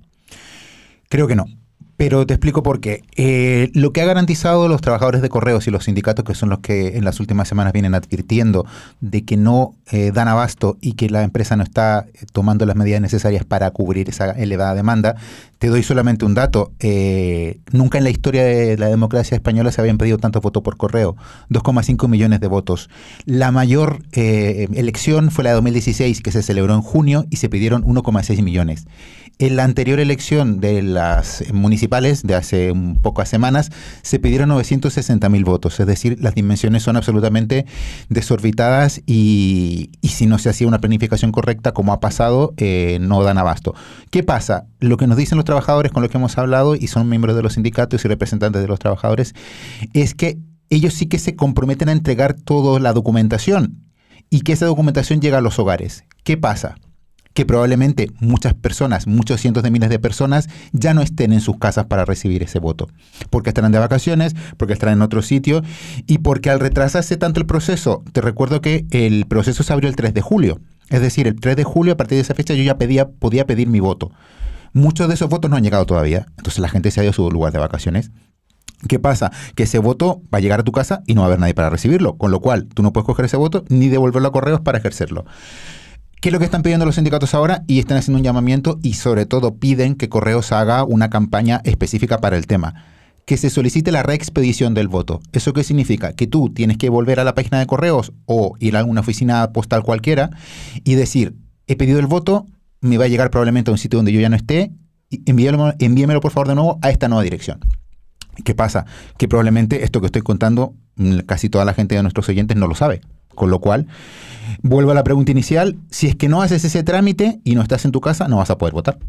Creo que no. Pero te explico por qué. Eh, lo que ha garantizado los trabajadores de Correos y los sindicatos, que son los que en las últimas semanas vienen advirtiendo de que no eh, dan abasto y que la empresa no está tomando las medidas necesarias para cubrir esa elevada demanda, te doy solamente un dato. Eh, nunca en la historia de la democracia española se habían pedido tantos votos por correo. dos coma cinco millones de votos. La mayor eh, elección fue la de dos mil dieciséis, que se celebró en junio y se pidieron uno coma seis millones. En la anterior elección de las municipales de hace un pocas semanas se pidieron novecientos sesenta mil votos, es decir, las dimensiones son absolutamente desorbitadas y, y si no se hacía una planificación correcta como ha pasado, eh, no dan abasto. ¿Qué pasa? Lo que nos dicen los trabajadores con los que hemos hablado y son miembros de los sindicatos y representantes de los trabajadores es que ellos sí que se comprometen a entregar toda la documentación y que esa documentación llega a los hogares. ¿Qué pasa? Que probablemente muchas personas, muchos cientos de miles de personas ya no estén en sus casas para recibir ese voto, porque estarán de vacaciones, porque estarán en otro sitio y porque al retrasarse tanto el proceso, te recuerdo que el proceso se abrió el tres de julio, es decir, el tres de julio a partir de esa fecha yo ya pedía, podía pedir mi voto. Muchos de esos votos no han llegado todavía, entonces la gente se ha ido a su lugar de vacaciones. ¿Qué pasa? Que ese voto va a llegar a tu casa y no va a haber nadie para recibirlo, con lo cual tú no puedes coger ese voto ni devolverlo a Correos para ejercerlo. ¿Qué es lo que están pidiendo los sindicatos ahora? Y están haciendo un llamamiento y sobre todo piden que Correos haga una campaña específica para el tema. Que se solicite la reexpedición del voto. ¿Eso qué significa? Que tú tienes que volver a la página de Correos o ir a alguna oficina postal cualquiera y decir, he pedido el voto, me va a llegar probablemente a un sitio donde yo ya no esté, y envíamelo, envíamelo por favor de nuevo a esta nueva dirección. ¿Qué pasa? Que probablemente esto que estoy contando, casi toda la gente de nuestros oyentes no lo sabe. Con lo cual, vuelvo a la pregunta inicial, si es que no haces ese trámite y no estás en tu casa, no vas a poder votar.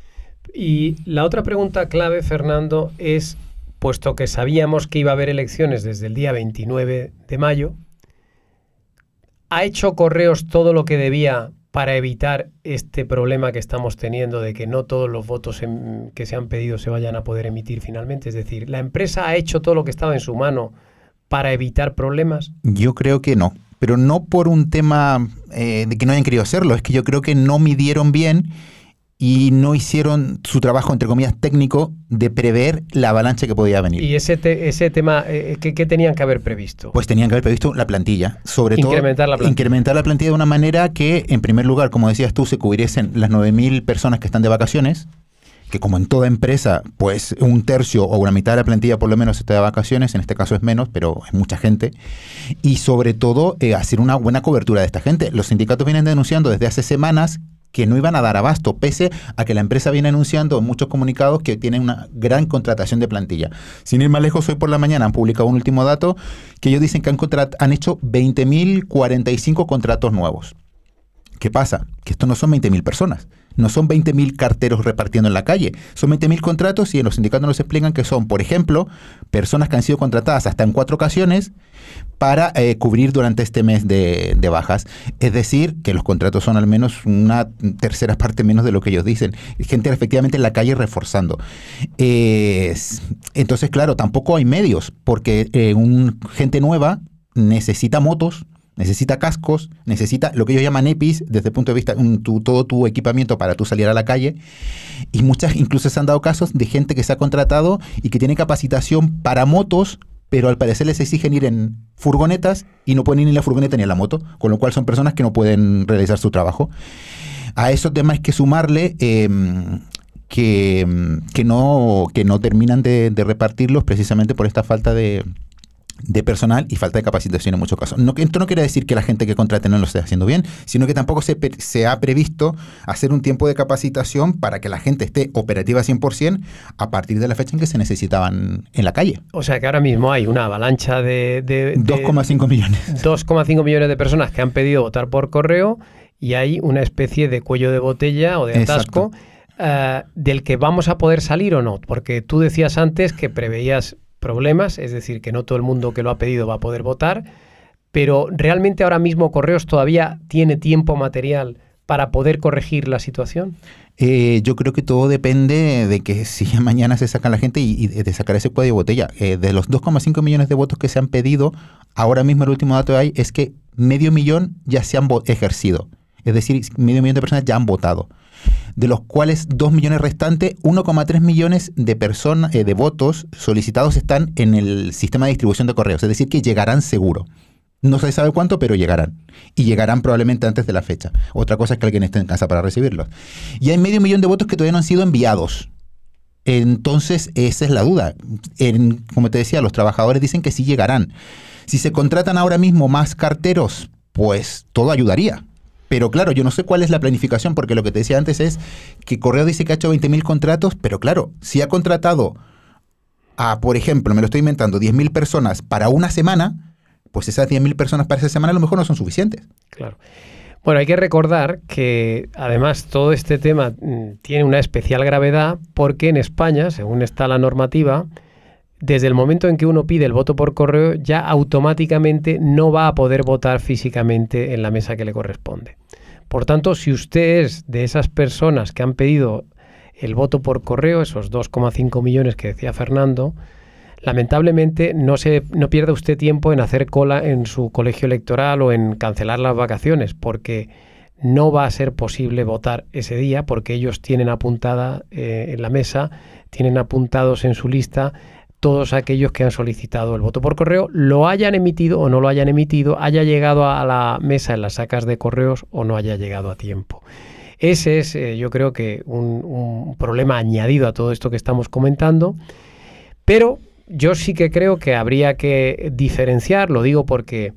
Y la otra pregunta clave, Fernando, es, puesto que sabíamos que iba a haber elecciones desde el día veintinueve de mayo, ¿ha hecho Correos todo lo que debía para evitar este problema que estamos teniendo de que no todos los votos en, que se han pedido se vayan a poder emitir finalmente? Es decir, ¿la empresa ha hecho todo lo que estaba en su mano para evitar problemas? Yo creo que no, pero no por un tema eh, de que no hayan querido hacerlo, es que yo creo que no midieron bien y no hicieron su trabajo, entre comillas, técnico de prever la avalancha que podía venir. ¿Y ese, te, ese tema, eh, ¿qué, qué tenían que haber previsto? Pues tenían que haber previsto la plantilla, sobre incrementar todo la plantilla. incrementar la plantilla de una manera que, en primer lugar, como decías tú, se cubriesen las nueve mil personas que están de vacaciones, que como en toda empresa, pues un tercio o una mitad de la plantilla por lo menos está de vacaciones, en este caso es menos, pero es mucha gente, y sobre todo eh, hacer una buena cobertura de esta gente. Los sindicatos vienen denunciando desde hace semanas que no iban a dar abasto, pese a que la empresa viene anunciando en muchos comunicados que tienen una gran contratación de plantilla. Sin ir más lejos, hoy por la mañana han publicado un último dato que ellos dicen que han, contrat- han hecho veinte mil cuarenta y cinco contratos nuevos. ¿Qué pasa? Que esto no son veinte mil personas. No son veinte mil carteros repartiendo en la calle. Son veinte mil contratos y en los sindicatos nos explican que son, por ejemplo, personas que han sido contratadas hasta en cuatro ocasiones para eh, cubrir durante este mes de, de bajas. Es decir, que los contratos son al menos una tercera parte menos de lo que ellos dicen. Gente efectivamente en la calle reforzando. Eh, entonces, claro, tampoco hay medios, porque eh, un, gente nueva necesita motos, necesita cascos, necesita lo que ellos llaman E P Is, desde el punto de vista de tu, todo tu equipamiento para tú salir a la calle. Y muchas, incluso se han dado casos de gente que se ha contratado y que tiene capacitación para motos, pero al parecer les exigen ir en furgonetas y no pueden ir ni en la furgoneta ni en la moto, con lo cual son personas que no pueden realizar su trabajo. A esos temas hay que sumarle eh, que, que, no, que no terminan de, de repartirlos precisamente por esta falta de, de personal y falta de capacitación en muchos casos. No, esto no quiere decir que la gente que contrate no lo esté haciendo bien, sino que tampoco se, se ha previsto hacer un tiempo de capacitación para que la gente esté operativa cien por ciento a partir de la fecha en que se necesitaban en la calle. O sea que ahora mismo hay una avalancha de... de, de dos coma cinco millones. dos coma cinco millones de personas que han pedido votar por correo y hay una especie de cuello de botella o de atasco uh, del que vamos a poder salir o no. Porque tú decías antes que preveías problemas, es decir, que no todo el mundo que lo ha pedido va a poder votar, pero ¿realmente ahora mismo Correos todavía tiene tiempo material para poder corregir la situación? Eh, yo creo que todo depende de que si mañana se saca la gente y, y de sacar ese cuello de botella. Eh, de los dos coma cinco millones de votos que se han pedido, ahora mismo el último dato que hay es que medio millón ya se han ejercido. Es decir, medio millón de personas ya han votado. De los cuales dos millones restantes, uno coma tres millones de personas, eh, de votos solicitados están en el sistema de distribución de correos, es decir, que llegarán seguro. No se sabe cuánto, pero llegarán. Y llegarán probablemente antes de la fecha. Otra cosa es que alguien esté en casa para recibirlos. Y hay medio millón de votos que todavía no han sido enviados. Entonces, esa es la duda. En, como te decía, los trabajadores dicen que sí llegarán. Si se contratan ahora mismo más carteros, pues todo ayudaría. Pero claro, yo no sé cuál es la planificación, porque lo que te decía antes es que Correo dice que ha hecho veinte mil contratos, pero claro, si ha contratado a, por ejemplo, me lo estoy inventando, diez mil personas para una semana, pues esas diez mil personas para esa semana a lo mejor no son suficientes. Claro. Bueno, hay que recordar que además todo este tema mm, tiene una especial gravedad porque en España, según está la normativa, desde el momento en que uno pide el voto por correo, ya automáticamente no va a poder votar físicamente en la mesa que le corresponde. Por tanto, si usted es de esas personas que han pedido el voto por correo, esos dos coma cinco millones que decía Fernando, lamentablemente no, se, no pierda usted tiempo en hacer cola en su colegio electoral o en cancelar las vacaciones, porque no va a ser posible votar ese día, porque ellos tienen apuntada eh, en la mesa, tienen apuntados en su lista todos aquellos que han solicitado el voto por correo, lo hayan emitido o no lo hayan emitido, haya llegado a la mesa en las sacas de correos o no haya llegado a tiempo. Ese es, eh, yo creo que, un, un problema añadido a todo esto que estamos comentando, pero yo sí que creo que habría que diferenciar, lo digo porque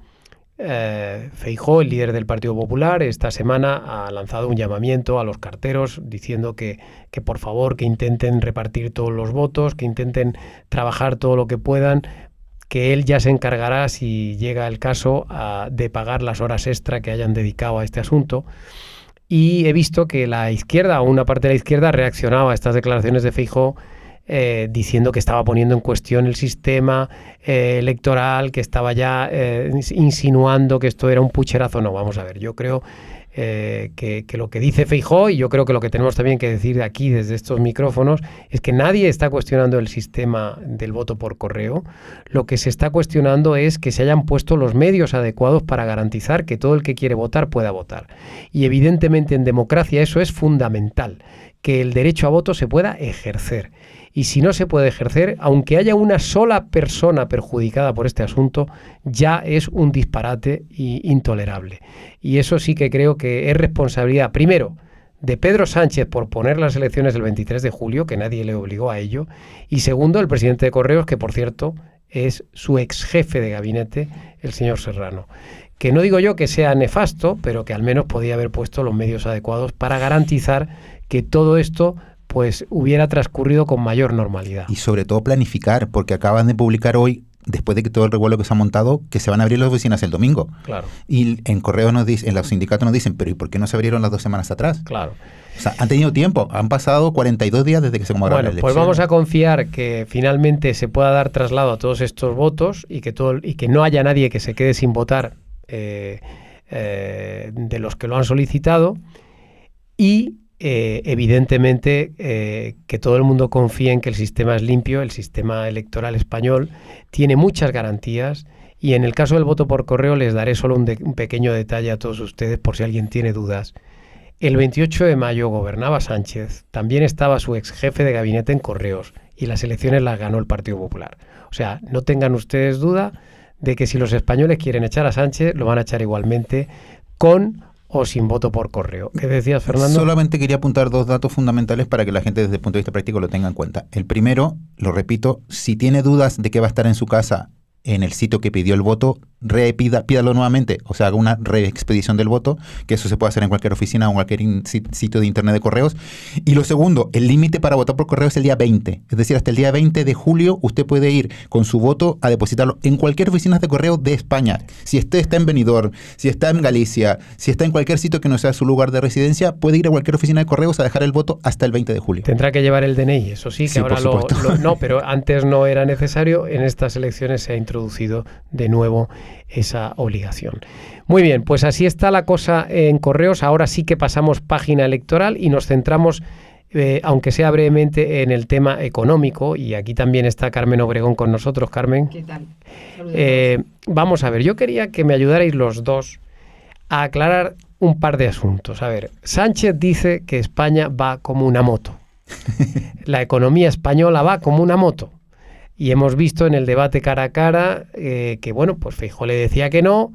eh, Feijóo, el líder del Partido Popular, esta semana ha lanzado un llamamiento a los carteros diciendo que, que por favor que intenten repartir todos los votos, que intenten trabajar todo lo que puedan, que él ya se encargará, si llega el caso, a, de pagar las horas extra que hayan dedicado a este asunto. Y he visto que la izquierda, o una parte de la izquierda, ha reaccionado a estas declaraciones de Feijóo Eh, diciendo que estaba poniendo en cuestión el sistema eh, electoral, que estaba ya eh, insinuando que esto era un pucherazo. No, vamos a ver, yo creo eh, que, que lo que dice Feijóo, y yo creo que lo que tenemos también que decir aquí desde estos micrófonos, es que nadie está cuestionando el sistema del voto por correo. Lo que se está cuestionando es que se hayan puesto los medios adecuados para garantizar que todo el que quiere votar pueda votar. Y evidentemente en democracia eso es fundamental, que el derecho a voto se pueda ejercer. Y si no se puede ejercer, aunque haya una sola persona perjudicada por este asunto, ya es un disparate y intolerable. Y eso sí que creo que es responsabilidad, primero, de Pedro Sánchez por poner las elecciones el veintitrés de julio, que nadie le obligó a ello, y segundo, el presidente de Correos, que por cierto es su ex jefe de gabinete, el señor Serrano. Que no digo yo que sea nefasto, pero que al menos podía haber puesto los medios adecuados para garantizar que todo esto pues hubiera transcurrido con mayor normalidad. Y sobre todo planificar, porque acaban de publicar hoy, después de que todo el revuelo que se ha montado, que se van a abrir las oficinas el domingo. Claro. Y en Correo nos dicen, en los sindicatos nos dicen, pero ¿y por qué no se abrieron las dos semanas atrás? Claro. O sea, han tenido tiempo, han pasado cuarenta y dos días desde que se convocaron las elecciones. elecciones. Pues vamos a confiar que finalmente se pueda dar traslado a todos estos votos y que, todo, y que no haya nadie que se quede sin votar eh, eh, de los que lo han solicitado, y Eh, evidentemente eh, que todo el mundo confíe en que el sistema es limpio, el sistema electoral español tiene muchas garantías Y en el caso del voto por correo les daré solo un, de, un pequeño detalle a todos ustedes por si alguien tiene dudas. El veintiocho de mayo gobernaba Sánchez, también estaba su ex jefe de gabinete en Correos y las elecciones las ganó el Partido Popular. O sea, no tengan ustedes duda de que si los españoles quieren echar a Sánchez, lo van a echar igualmente con o sin voto por correo. ¿Qué decías, Fernando? Solamente quería apuntar dos datos fundamentales para que la gente desde el punto de vista práctico lo tenga en cuenta. El primero, lo repito, si tiene dudas de que va a estar en su casa en el sitio que pidió el voto, repida, pídalo nuevamente, o sea, haga una reexpedición del voto, que eso se puede hacer en cualquier oficina o en cualquier in, sitio de internet de correos. Y lo segundo, el límite para votar por correo es el día veinte, es decir, hasta el día veinte de julio usted puede ir con su voto a depositarlo en cualquier oficina de correo de España. Si usted está en Benidorm, si está en Galicia, si está en cualquier sitio que no sea su lugar de residencia, puede ir a cualquier oficina de correos a dejar el voto hasta el veinte de julio. Tendrá que llevar el D N I, eso sí, que sí, ahora por lo, supuesto. lo... No, pero antes no era necesario, en estas elecciones se ha introducido de nuevo esa obligación. Muy bien, pues así está la cosa en correos. Ahora sí que pasamos página electoral y nos centramos, eh, aunque sea brevemente, en el tema económico. Y aquí también está Carmen Obregón con nosotros. Carmen. ¿Qué tal? Eh, vamos a ver, yo quería que me ayudarais los dos a aclarar un par de asuntos. A ver, Sánchez dice que España va como una moto. La economía española va como una moto. Y hemos visto en el debate cara a cara eh, que, bueno, pues Feijóo le decía que no.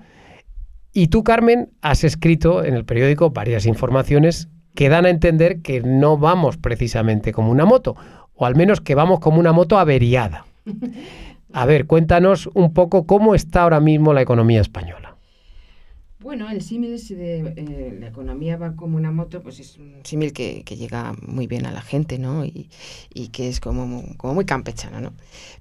Y tú, Carmen, has escrito en el periódico varias informaciones que dan a entender que no vamos precisamente como una moto, o al menos que vamos como una moto averiada. A ver, cuéntanos un poco cómo está ahora mismo la economía española. Bueno, el símil es de eh, la economía va como una moto, pues es un símil que, que llega muy bien a la gente, ¿no? Y, y que es como, como muy campechano, ¿no?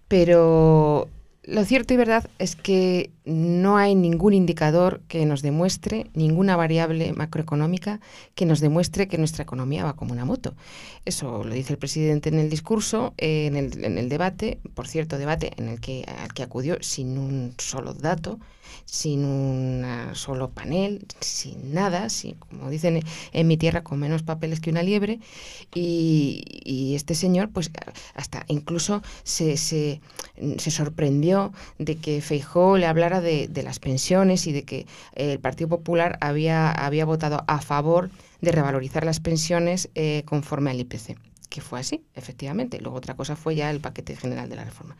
Pero lo cierto y verdad es que no hay ningún indicador que nos demuestre, ninguna variable macroeconómica que nos demuestre que nuestra economía va como una moto. Eso lo dice el presidente en el discurso, eh, en, el, en el debate, por cierto, debate en el que, al que acudió sin un solo dato, sin un solo panel, sin nada, sin, como dicen en mi tierra, con menos papeles que una liebre, y, y este señor pues hasta incluso se, se, se sorprendió de que Feijóo le hablara de, de las pensiones y de que el Partido Popular había, había votado a favor de revalorizar las pensiones eh, conforme al I P C, que fue así, efectivamente. Luego otra cosa fue ya el paquete general de la reforma.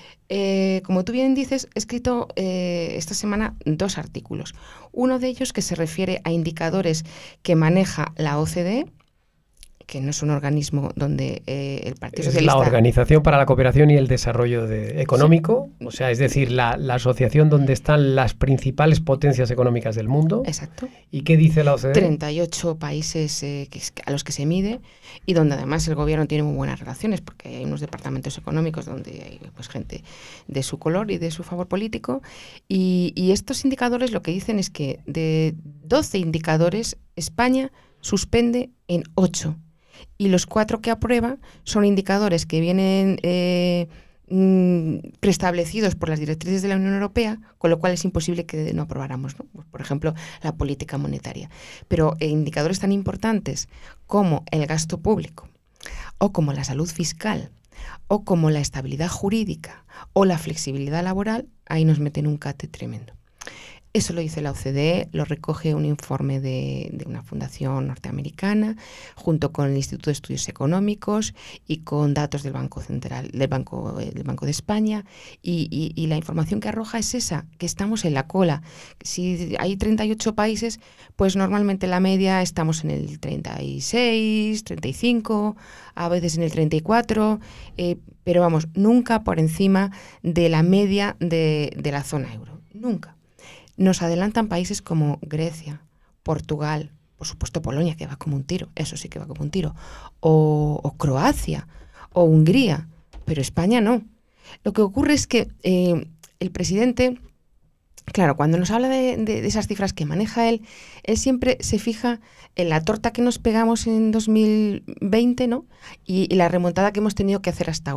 Eh, como tú bien dices, he escrito eh, esta semana dos artículos. Uno de ellos que se refiere a indicadores que maneja la O C D E, que no es un organismo donde eh, el Partido es Socialista... la Organización para la Cooperación y el Desarrollo de, Económico, sí. O sea, es decir, la, la asociación donde están las principales potencias económicas del mundo. Exacto. ¿Y qué dice la O C D E? treinta y ocho países eh, que, a los que se mide y donde además el gobierno tiene muy buenas relaciones porque hay unos departamentos económicos donde hay pues, gente de su color y de su favor político. Y, y estos indicadores lo que dicen es que de doce indicadores, España suspende en ocho. Y los cuatro que aprueba son indicadores que vienen eh, mm, preestablecidos por las directrices de la Unión Europea, con lo cual es imposible que no aprobáramos, ¿no? Pues, por ejemplo, la política monetaria. Pero eh, indicadores tan importantes como el gasto público, o como la salud fiscal, o como la estabilidad jurídica, o la flexibilidad laboral, ahí nos meten un cate tremendo. Eso lo dice la O C D E, lo recoge un informe de, de una fundación norteamericana, junto con el Instituto de Estudios Económicos y con datos del Banco Central, del Banco, del Banco de España, y, y, y la información que arroja es esa, que estamos en la cola. Si hay treinta y ocho países, pues normalmente la media estamos en el treinta y seis, treinta y cinco, a veces en el treinta y cuatro, eh, pero vamos, nunca por encima de la media de, de la zona euro, nunca. Nos adelantan países como Grecia, Portugal, por supuesto Polonia, que va como un tiro, eso sí que va como un tiro, o, o Croacia, o Hungría, pero España no. Lo que ocurre es que eh, el presidente, claro, cuando nos habla de, de, de esas cifras que maneja él, él siempre se fija en la torta que nos pegamos en dos mil veinte, ¿no? Y, y la remontada que hemos tenido que hacer hasta ahora.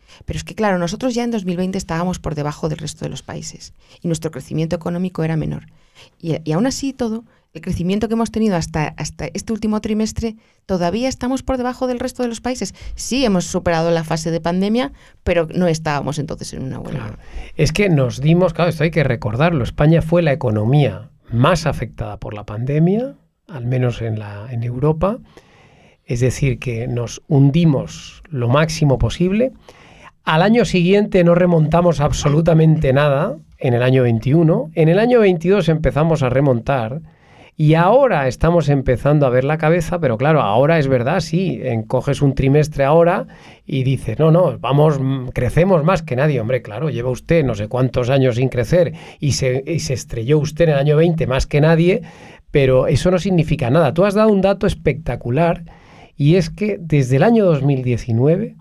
Pero es que, claro, nosotros ya en dos mil veinte estábamos por debajo del resto de los países y nuestro crecimiento económico era menor. Y, y aún así todo, el crecimiento que hemos tenido hasta, hasta este último trimestre, todavía estamos por debajo del resto de los países. Sí, hemos superado la fase de pandemia, pero no estábamos entonces en una buena... Claro. Es que nos dimos, claro, esto hay que recordarlo, España fue la economía más afectada por la pandemia, al menos en, la, en Europa. Es decir, que nos hundimos lo máximo posible. Al año siguiente no remontamos absolutamente nada, en el año veintiuno. En el año veintidós empezamos a remontar y ahora estamos empezando a ver la cabeza, pero claro, ahora es verdad, sí, encoges un trimestre ahora y dices, no, no, vamos, crecemos más que nadie. Hombre, claro, lleva usted no sé cuántos años sin crecer y se, y se estrelló usted en el año veinte más que nadie, pero eso no significa nada. Tú has dado un dato espectacular. Y es que desde el año dos mil diecinueve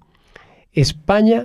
España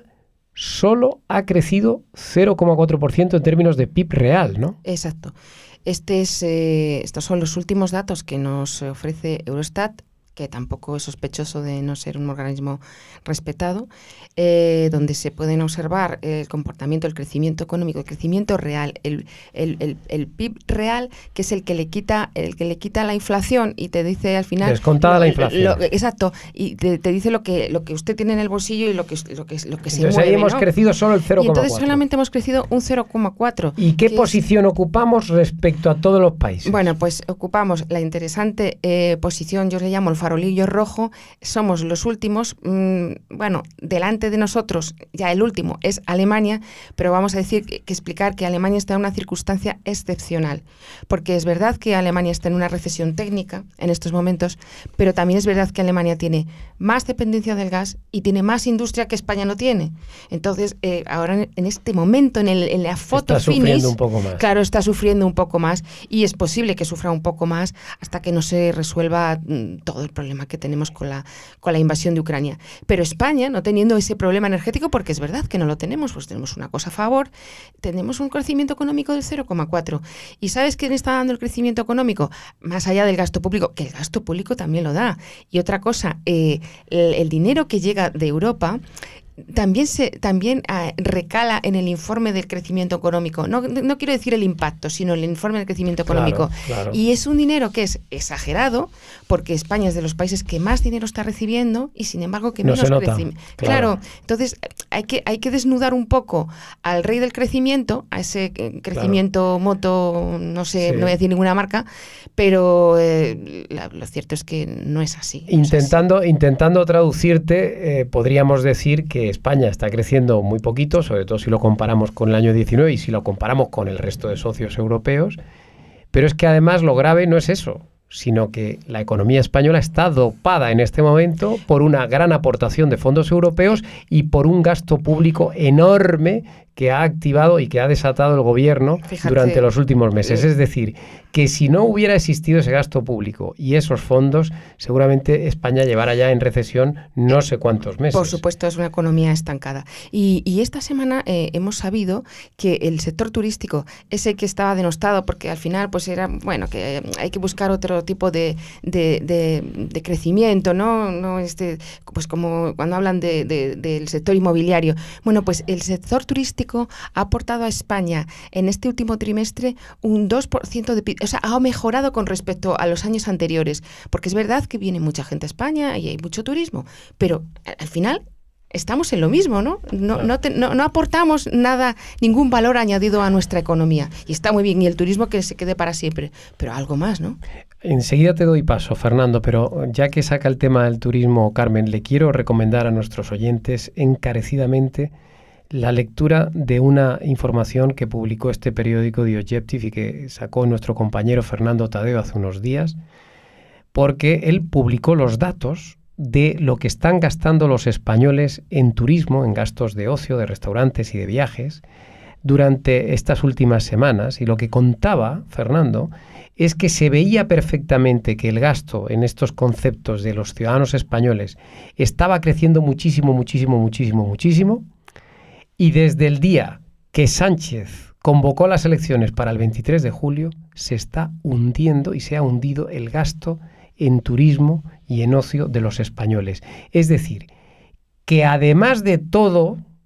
solo ha crecido cero coma cuatro por ciento en términos de P I B real, ¿no? Exacto. Este es, eh, estos son los últimos datos que nos ofrece Eurostat, que tampoco es sospechoso de no ser un organismo respetado, eh, donde se pueden observar el comportamiento, el crecimiento económico, el crecimiento real, el, el, el, el P I B real, que es el que le quita el que le quita la inflación y te dice al final... Descontada la inflación. Lo, exacto, y te, te dice lo que lo que usted tiene en el bolsillo y lo que, lo que, lo que se entonces mueve, ahí hemos ¿no? crecido solo el cero coma cuatro. Y entonces solamente hemos crecido un cero coma cuatro. ¿Y qué posición es... ocupamos respecto a todos los países? Bueno, pues ocupamos la interesante eh, posición, yo le llamo el farolillo rojo, somos los últimos, mmm, bueno, delante de nosotros, ya el último es Alemania, pero vamos a decir que, que explicar que Alemania está en una circunstancia excepcional, porque es verdad que Alemania está en una recesión técnica en estos momentos, pero también es verdad que Alemania tiene más dependencia del gas y tiene más industria que España no tiene. Entonces, eh, ahora en, en este momento, en, el, en la foto está finish, sufriendo un poco más. Claro, está sufriendo un poco más y es posible que sufra un poco más hasta que no se resuelva mm, todo el problema que tenemos con la, con la invasión de Ucrania. Pero España, no teniendo ese problema energético, porque es verdad que no lo tenemos, pues tenemos una cosa a favor, tenemos un crecimiento económico del cero coma cuatro. ¿Y sabes quién está dando el crecimiento económico? Más allá del gasto público, que el gasto público también lo da. Y otra cosa, eh, el, el dinero que llega de Europa también se también uh, recala en el informe del crecimiento económico. No, no quiero decir el impacto, sino el informe del crecimiento económico. Claro, claro. Y es un dinero que es exagerado, porque España es de los países que más dinero está recibiendo y sin embargo que no menos crecimiento. Claro. claro, entonces hay que, hay que desnudar un poco al rey del crecimiento, a ese crecimiento claro. moto, no sé, sí. no voy a decir ninguna marca, pero eh, la, lo cierto es que no es así. Intentando, no es así. intentando traducirte, eh, podríamos decir que España está creciendo muy poquito, sobre todo si lo comparamos con el año diecinueve y si lo comparamos con el resto de socios europeos, pero es que además lo grave no es eso, sino que la economía española está dopada en este momento por una gran aportación de fondos europeos y por un gasto público enorme que ha activado y que ha desatado el gobierno Fíjate, durante los últimos meses. Eh, es decir, que si no hubiera existido ese gasto público y esos fondos, seguramente España llevara ya en recesión no sé cuántos meses. Por supuesto, es una economía estancada. Y, y esta semana eh, hemos sabido que el sector turístico, ese que estaba denostado porque al final pues era, bueno, que hay que buscar otro tipo de, de, de, de crecimiento, ¿no? no este, pues como cuando hablan de, de, del sector inmobiliario. Bueno, pues el sector turístico ha aportado a España en este último trimestre un dos por ciento de P I B, o sea, ha mejorado con respecto a los años anteriores, porque es verdad que viene mucha gente a España y hay mucho turismo, pero al final estamos en lo mismo, ¿no? No, no, te, no, no aportamos nada, ningún valor añadido a nuestra economía. Y está muy bien, y el turismo que se quede para siempre, pero algo más, ¿no? Enseguida te doy paso, Fernando, pero ya que saca el tema del turismo, Carmen, le quiero recomendar a nuestros oyentes encarecidamente la lectura de una información que publicó este periódico The Objective y que sacó nuestro compañero Fernando Tadeo hace unos días, porque él publicó los datos de lo que están gastando los españoles en turismo, en gastos de ocio, de restaurantes y de viajes durante estas últimas semanas. Y lo que contaba Fernando es que se veía perfectamente que el gasto en estos conceptos de los ciudadanos españoles estaba creciendo muchísimo, muchísimo, muchísimo, muchísimo. Y desde el día que Sánchez convocó las elecciones para el veintitrés de julio, se está hundiendo y se ha hundido el gasto en turismo y en ocio de los españoles. Es decir, que además de todo,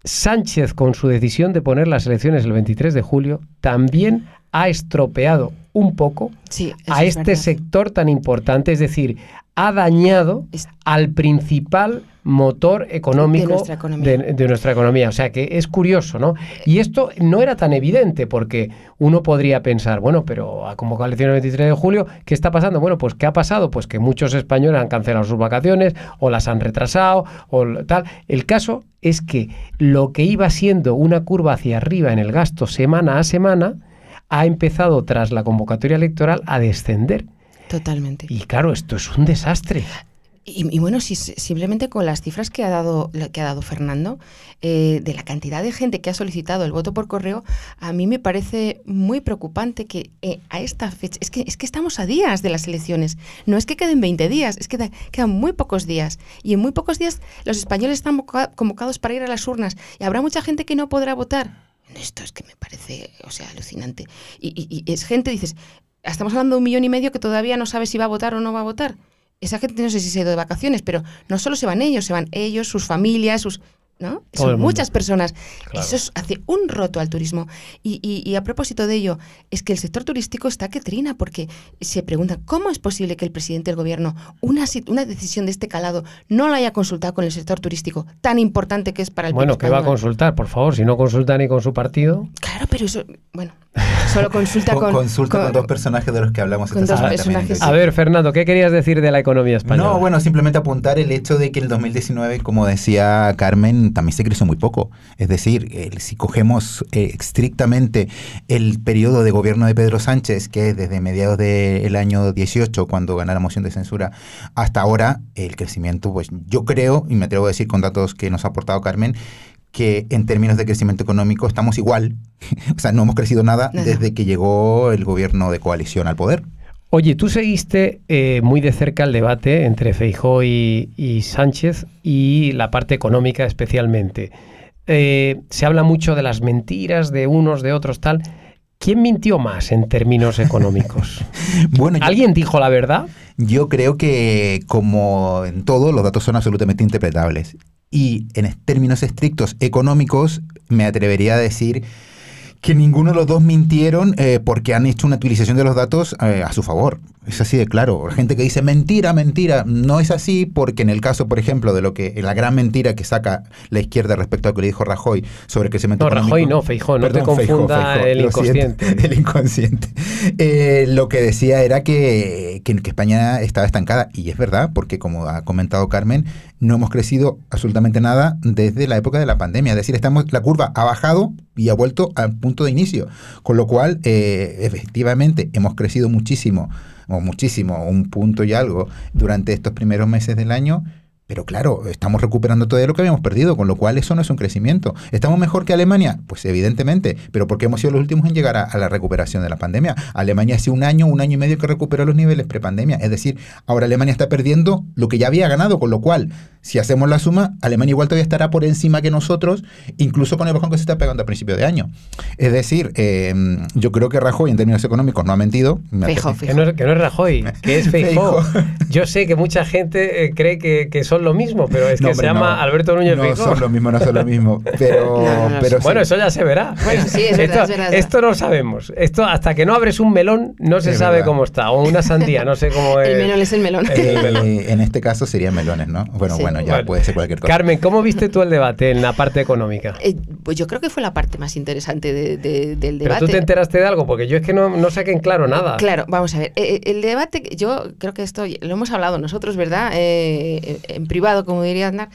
Sánchez, con su decisión de poner las elecciones el veintitrés de julio, también ha estropeado un poco sí, a es este verdad. sector tan importante, es decir, ha dañado Es- al principal motor económico De nuestra economía. de- de nuestra economía. O sea que es curioso, ¿no? Y esto no era tan evidente porque uno podría pensar, bueno, pero ha convocado elecciones el veintitrés de julio, ¿qué está pasando? Bueno, pues ¿qué ha pasado? Pues que muchos españoles han cancelado sus vacaciones o las han retrasado o l- tal. El caso es que lo que iba siendo una curva hacia arriba en el gasto semana a semana ha empezado tras la convocatoria electoral a descender. Totalmente. Y claro, esto es un desastre. Y, y bueno, si, simplemente con las cifras que ha dado, que ha dado Fernando, eh, de la cantidad de gente que ha solicitado el voto por correo, a mí me parece muy preocupante que eh, a esta fecha, es que, es que estamos a días de las elecciones, no es que queden veinte días, es que da, quedan muy pocos días. Y en muy pocos días los españoles están boca- convocados para ir a las urnas y habrá mucha gente que no podrá votar. Esto es que me parece, o sea, alucinante. Y, y, y es gente, dices, estamos hablando de un millón y medio que todavía no sabe si va a votar o no va a votar. Esa gente no sé si se ha ido de vacaciones, pero no solo se van ellos, se van ellos, sus familias, sus... ¿no? Todo el Son mundo. muchas personas. Claro. Eso es- hace un roto al turismo. Y, y- y a propósito de ello, es que el sector turístico está que trina, porque se preguntan, ¿cómo es posible que el presidente del gobierno, una, sit- una decisión de este calado, no la haya consultado con el sector turístico, tan importante que es para el Bueno, pueblo ¿qué va a español? consultar? Por favor, si no consulta ni con su partido. Claro, pero eso, bueno, solo consulta Con- con... consulta con, con- dos personajes de los que hablamos con esta dos semana personajes, también. A ver, Fernando, ¿qué querías decir de la economía española? No, bueno, simplemente apuntar el hecho de que el dos mil diecinueve, como decía Carmen, también se creció muy poco. Es decir, el- si cogemos eh, estrictamente el periodo de gobierno de Pedro Sánchez, que es desde mediados del año dieciocho, cuando gana la moción de censura, hasta ahora, el crecimiento, pues yo creo, y me atrevo a decir con datos que nos ha aportado Carmen, que en términos de crecimiento económico estamos igual. O sea, no hemos crecido nada, Nada. desde que llegó el gobierno de coalición al poder. Oye, tú seguiste eh, muy de cerca el debate entre Feijóo y, y Sánchez y la parte económica especialmente. Eh, se habla mucho de las mentiras de unos, de otros, tal. ¿Quién mintió más en términos económicos? Bueno, yo- ¿Alguien dijo la verdad? Yo creo que, como en todo, los datos son absolutamente interpretables. Y en es- términos estrictos económicos, me atrevería a decir que ninguno de los dos mintieron eh, porque han hecho una utilización de los datos eh, a su favor. Es así de claro. Gente que dice mentira, mentira. No es así porque en el caso, por ejemplo, de lo que la gran mentira que saca la izquierda respecto a lo que le dijo Rajoy sobre el crecimiento No, económico. Rajoy no, Feijóo, no te Perdón, Feijóo, confunda Feijóo, el lo siento, inconsciente. el inconsciente. Eh, lo que decía era que, que, que España estaba estancada. Y es verdad, porque como ha comentado Carmen, no hemos crecido absolutamente nada desde la época de la pandemia. Es decir, estamos, la curva ha bajado y ha vuelto al punto de inicio. Con lo cual, eh, efectivamente, hemos crecido muchísimo, o muchísimo, un punto y algo, durante estos primeros meses del año. Pero claro, estamos recuperando todo lo que habíamos perdido, con lo cual eso no es un crecimiento. ¿Estamos mejor que Alemania? Pues evidentemente, pero porque hemos sido los últimos en llegar a, a la recuperación de la pandemia. Alemania hace un año, un año y medio que recuperó los niveles prepandemia. Es decir, ahora Alemania está perdiendo lo que ya había ganado, con lo cual, si hacemos la suma, Alemania igual todavía estará por encima que nosotros, incluso con el bajón que se está pegando a principio de año. Es decir, eh, yo creo que Rajoy en términos económicos no ha mentido. Me Feijóo, hace- Que no, es- que no es Rajoy, que es Feijóo. Feijóo. Yo sé que mucha gente eh, cree que, que son lo mismo, pero es que No, se hombre, llama no. Alberto Núñez No Feijóo. son lo mismo, no son lo mismo. Pero, No, no, no, pero sí. Bueno, eso ya se verá. Bueno, sí, es verdad, esto, es verdad, es esto no sabemos. Esto hasta que no abres un melón no se Es sabe verdad. cómo está. O una sandía, no sé cómo es. El melón es el melón. El melón. Eh, en este caso serían melones, ¿no? Bueno, Sí. bueno, ya Bueno. puede ser cualquier cosa. Carmen, ¿cómo viste tú el debate en la parte económica? Eh, pues yo creo que fue la parte más interesante de- de- del Pero debate. tú te enteraste de algo, porque yo es que no, no saqué en claro nada. Claro, vamos a ver. Eh, el debate, yo creo que esto lo hemos hablado nosotros, ¿verdad? Eh, en privado, como diría Aznar.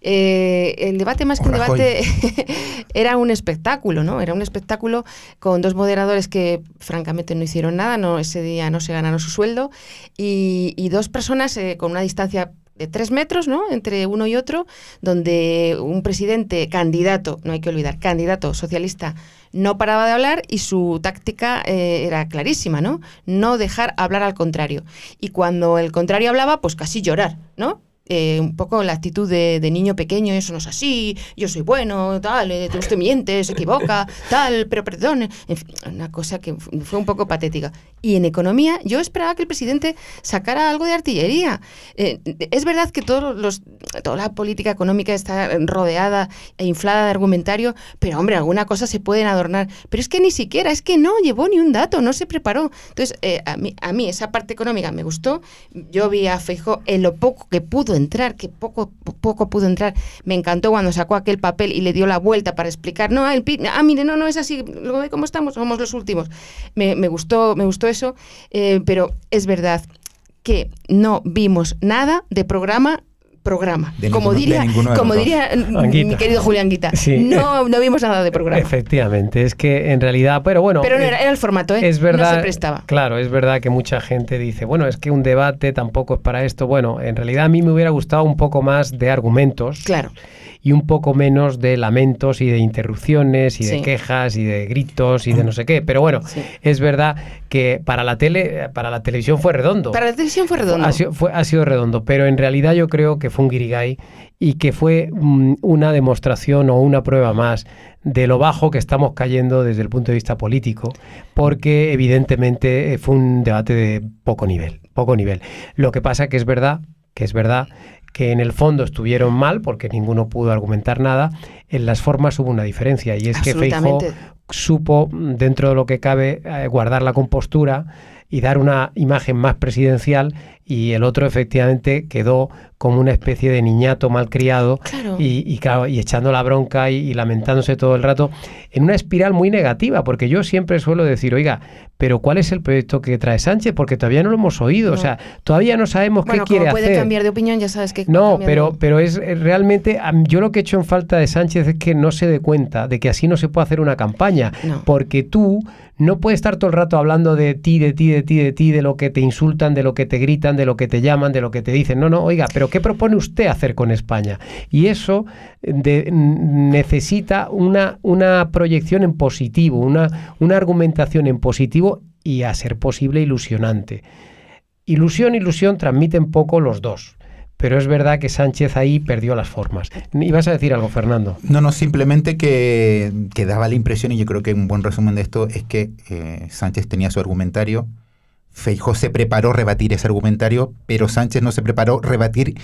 Eh, el debate más que un Rajoy. debate era un espectáculo, ¿no? Era un espectáculo con dos moderadores que francamente no hicieron nada, no ese día no se ganaron su sueldo y, y dos personas eh, con una distancia de tres metros, ¿no? Entre uno y otro, donde un presidente candidato, no hay que olvidar, candidato socialista, no paraba de hablar y su táctica eh, era clarísima, ¿no? No dejar hablar al contrario. Y cuando el contrario hablaba, pues casi llorar, ¿no? eh, un poco la actitud de, de niño pequeño, eso no es así, yo soy bueno, tal, eh, usted miente, se equivoca, tal, pero perdone. En fin, una cosa que fue un poco patética. Y en economía yo esperaba que el presidente sacara algo de artillería. Eh, es verdad que todos los, toda la política económica está rodeada e inflada de argumentario, pero hombre, alguna cosa se pueden adornar. Pero es que ni siquiera, es que no llevó ni un dato, no se preparó. Entonces, eh, a, mí, a mí esa parte económica me gustó. Yo vi a Feijóo en lo poco que pudo entrar, que poco poco pudo entrar. Me encantó cuando sacó aquel papel y le dio la vuelta para explicar, no, el, ah, mire, no, no es así, lo ve cómo estamos, somos los últimos. Me, me gustó, me gustó eso, eh, pero es verdad que no vimos nada de programa programa. De como ninguno, diría, como diría mi querido Julián Guita, sí. no, no vimos nada de programa. Efectivamente, es que en realidad, pero bueno... Pero no era, era el formato, ¿eh? Es verdad, no se prestaba. Claro, es verdad que mucha gente dice, bueno, es que un debate tampoco es para esto. Bueno, en realidad a mí me hubiera gustado un poco más de argumentos. Claro. Y un poco menos de lamentos y de interrupciones y de sí. quejas y de gritos y de no sé qué. Pero bueno, sí. es verdad que para la tele, para la televisión fue redondo. Para la televisión fue redondo. Ha sido, fue, ha sido redondo, pero en realidad yo creo que fue un guirigay y que fue um, una demostración o una prueba más de lo bajo que estamos cayendo desde el punto de vista político, porque evidentemente fue un debate de poco nivel, poco nivel. Lo que pasa que es verdad, que es verdad que en el fondo estuvieron mal porque ninguno pudo argumentar nada, en las formas hubo una diferencia y es que Feijóo supo, dentro de lo que cabe, eh, guardar la compostura y dar una imagen más presidencial, y el otro efectivamente quedó como una especie de niñato malcriado, claro. Y, y, claro, y echando la bronca y, y lamentándose todo el rato en una espiral muy negativa, porque yo siempre suelo decir, oiga, pero ¿cuál es el proyecto que trae Sánchez? Porque todavía no lo hemos oído, no. o sea, todavía no sabemos bueno, qué quiere hacer. Bueno, puede cambiar de opinión, ya sabes que... No, pero, pero es realmente, yo lo que he hecho en falta de Sánchez es que no se dé cuenta de que así no se puede hacer una campaña, no. porque tú no puedes estar todo el rato hablando de ti, de ti, de ti, de ti, de lo que te insultan, de lo que te gritan, de lo que te llaman, de lo que te dicen. No, no, oiga, pero ¿qué propone usted hacer con España? Y eso de, necesita una, una proyección en positivo, una, una argumentación en positivo y, a ser posible, ilusionante. Ilusión, ilusión transmiten poco los dos. Pero es verdad que Sánchez ahí perdió las formas. ¿Ibas a decir algo, Fernando? No, no, simplemente que, que daba la impresión, y yo creo que un buen resumen de esto es que eh, Sánchez tenía su argumentario, Feijóo se preparó a rebatir ese argumentario, pero Sánchez no se preparó a rebatir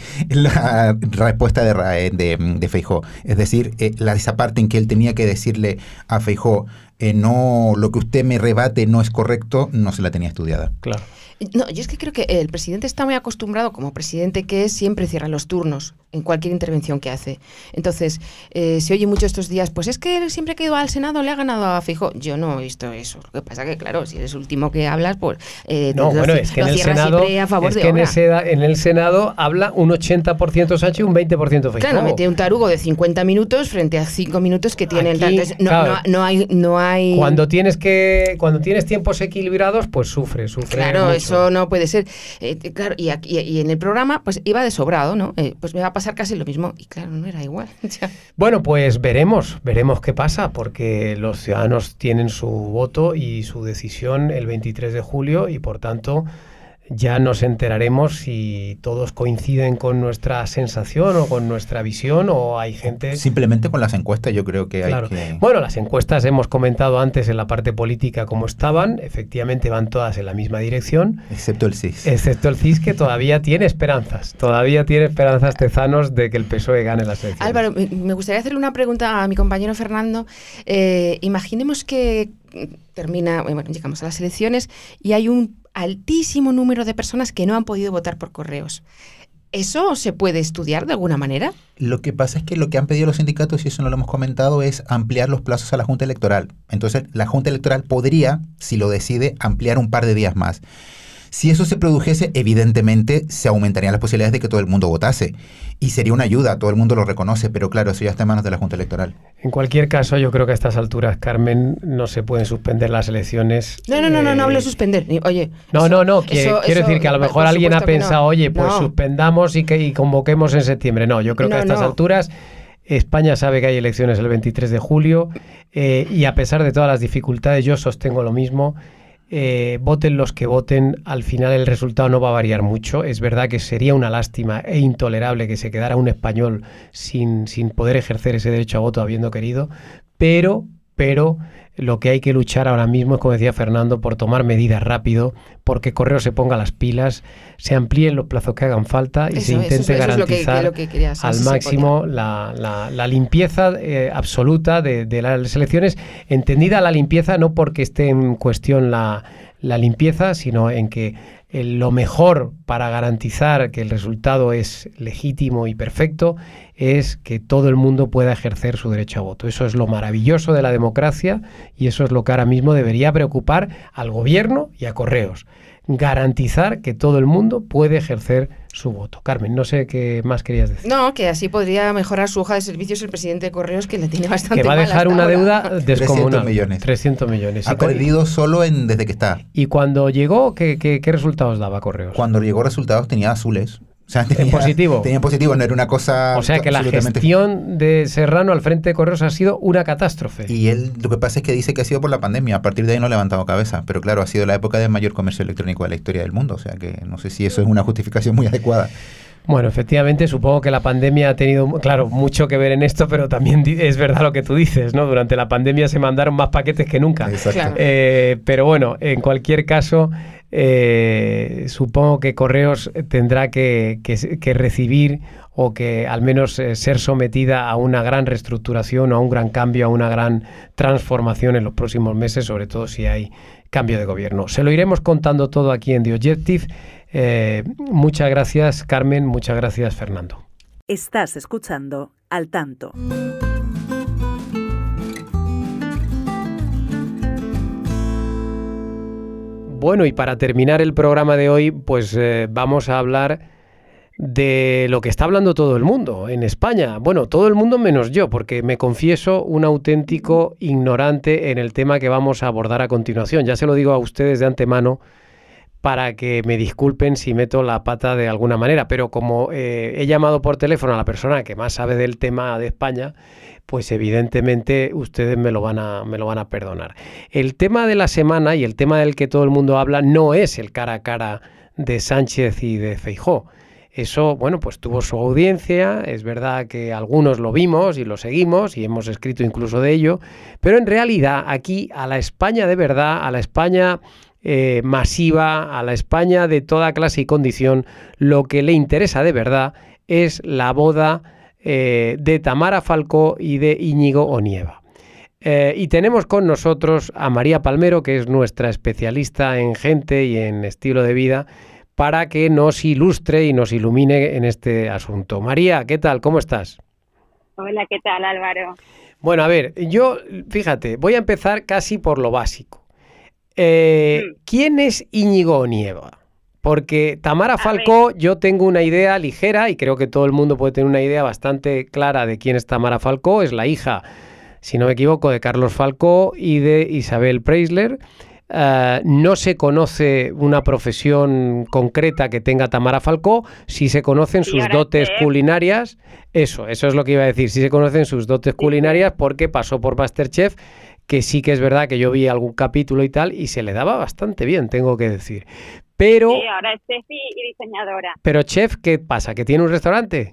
la respuesta de, de, de Feijóo. Es decir, eh, la, esa parte en que él tenía que decirle a Feijóo, eh, no, lo que usted me rebate no es correcto, no se la tenía estudiada. Claro. No, yo es que creo que el presidente está muy acostumbrado, como presidente que es, siempre cierra los turnos en cualquier intervención que hace. Entonces, eh, se oye mucho estos días, pues es que él siempre que ha ido al Senado le ha ganado a Feijóo. Yo no he visto eso. Lo que pasa que, claro, si eres el último que hablas, pues... Eh, no, bueno, es que en el Senado, a favor es de que en, ese, en el Senado habla un ochenta por ciento Sánchez y un veinte por ciento Feijóo. Claro, mete un tarugo de cincuenta minutos frente a cinco minutos que tienen... Aquí, entonces, no, claro, no, no, hay, no hay... Cuando tienes, que, cuando tienes tiempos equilibrados, pues sufre, sufre Claro, mucho. Eso no puede ser. Eh, claro, y, aquí, y en el programa pues iba de sobrado, ¿no? Eh, pues me va a pasar casi lo mismo. Y claro, no era igual. Bueno, pues veremos, veremos qué pasa, porque los ciudadanos tienen su voto y su decisión el veintitrés de julio y por tanto ya nos enteraremos si todos coinciden con nuestra sensación o con nuestra visión, o hay gente... Simplemente con las encuestas yo creo que claro. hay que... Bueno, las encuestas hemos comentado antes en la parte política cómo estaban, efectivamente van todas en la misma dirección. Excepto el C I S. Excepto el C I S, que todavía tiene esperanzas, todavía tiene esperanzas Tezanos de que el P S O E gane las elecciones. Álvaro, me gustaría hacerle una pregunta a mi compañero Fernando. Eh, imaginemos que termina, bueno, llegamos a las elecciones y hay un altísimo número de personas que no han podido votar por correos. ¿Eso se puede estudiar de alguna manera? Lo que pasa es que lo que han pedido los sindicatos, y eso no lo hemos comentado, es ampliar los plazos a la Junta Electoral. Entonces, la Junta Electoral podría, si lo decide, ampliar un par de días más. Si eso se produjese, evidentemente se aumentarían las posibilidades de que todo el mundo votase. Y sería una ayuda, todo el mundo lo reconoce, pero claro, eso ya está en manos de la Junta Electoral. En cualquier caso, yo creo que a estas alturas, Carmen, no se pueden suspender las elecciones. No, no, no, eh... no, no hablo de suspender. Oye, no, eso, no, no, que, eso, quiero eso, decir que a lo mejor alguien ha pensado, no. oye, pues no. suspendamos y que y convoquemos en septiembre. No, yo creo que no, a estas no. alturas España sabe que hay elecciones el veintitrés de julio eh, y a pesar de todas las dificultades, yo sostengo lo mismo. eh, voten los que voten, al final el resultado no va a variar mucho. Es verdad que sería una lástima e intolerable que se quedara un español sin, sin poder ejercer ese derecho a voto habiendo querido, pero, pero lo que hay que luchar ahora mismo es, como decía Fernando, por tomar medidas rápido, porque Correos se ponga las pilas, se amplíen los plazos que hagan falta y Eso, se intente eso, eso garantizar es lo que, lo que quería saber, al si se máximo la, la, la limpieza eh, absoluta de, de las elecciones, entendida la limpieza no porque esté en cuestión la, la limpieza, sino en que eh, lo mejor para garantizar que el resultado es legítimo y perfecto es que todo el mundo pueda ejercer su derecho a voto. Eso es lo maravilloso de la democracia y eso es lo que ahora mismo debería preocupar al gobierno y a Correos. Garantizar que todo el mundo puede ejercer su voto. Carmen, no sé qué más querías decir. No, que así podría mejorar su hoja de servicios el presidente de Correos, que le tiene bastante que va a dejar una ahora. deuda descomunal. trescientos millones. trescientos millones. Ha y, cu- perdido solo en desde que está. y cuando llegó, ¿qué, qué, qué resultados daba Correos? Cuando llegó resultados tenía azules. O sea, tenía, ¿En positivo? Tenía positivo, no era una cosa. O sea que la absolutamente- gestión de Serrano al frente de Correos ha sido una catástrofe. Y él lo que pasa es que dice que ha sido por la pandemia. A partir de ahí no ha levantado cabeza. Pero claro, ha sido la época de mayor comercio electrónico de la historia del mundo. O sea que no sé si eso es una justificación muy adecuada. Bueno, efectivamente, supongo que la pandemia ha tenido, claro, mucho que ver en esto, pero también di- es verdad lo que tú dices, ¿no? Durante la pandemia se mandaron más paquetes que nunca. Exacto. Claro. Eh, pero bueno, en cualquier caso, eh, supongo que Correos tendrá que, que- que recibir o que al menos eh, ser sometida a una gran reestructuración, a un gran cambio, a una gran transformación en los próximos meses, sobre todo si hay cambio de gobierno. Se lo iremos contando todo aquí en The Objective. Eh, muchas gracias, Carmen, muchas gracias, Fernando. Estás escuchando Al Tanto. Bueno, y para terminar el programa de hoy, pues eh, vamos a hablar de lo que está hablando todo el mundo en España. Bueno, todo el mundo menos yo, porque me confieso un auténtico ignorante en el tema que vamos a abordar a continuación. Ya se lo digo a ustedes de antemano para que me disculpen si meto la pata de alguna manera, pero como eh, he llamado por teléfono a la persona que más sabe del tema de España, pues evidentemente ustedes me lo van a, me lo van a perdonar. El tema de la semana y el tema del que todo el mundo habla no es el cara a cara de Sánchez y de Feijóo. Eso, bueno, pues tuvo su audiencia, es verdad que algunos lo vimos y lo seguimos y hemos escrito incluso de ello, pero en realidad aquí a la España de verdad, a la España eh, masiva, a la España de toda clase y condición, lo que le interesa de verdad es la boda eh, de Tamara Falcó y de Íñigo Onieva. Eh, y tenemos con nosotros a María Palmero, que es nuestra especialista en gente y en estilo de vida, para que nos ilustre y nos ilumine en este asunto. María, ¿qué tal? ¿Cómo estás? Hola, ¿qué tal, Álvaro? Bueno, a ver, yo, fíjate, voy a empezar casi por lo básico. Eh, Mm. ¿Quién es Íñigo Onieva? Porque Tamara A Falcó, yo tengo una idea ligera y creo que todo el mundo puede tener una idea bastante clara de quién es Tamara Falcó. Es la hija, si no me equivoco, de Carlos Falcó y de Isabel Preisler. Uh, no se conoce una profesión concreta que tenga Tamara Falcó, si se conocen Sí, sus ahora dotes chef. culinarias, eso, eso es lo que iba a decir, si se conocen sus dotes culinarias porque pasó por MasterChef, que sí que es verdad que yo vi algún capítulo y tal, y se le daba bastante bien, tengo que decir. Pero, Sí, ahora es chef y y diseñadora. pero chef, ¿qué pasa? ¿Que tiene un restaurante?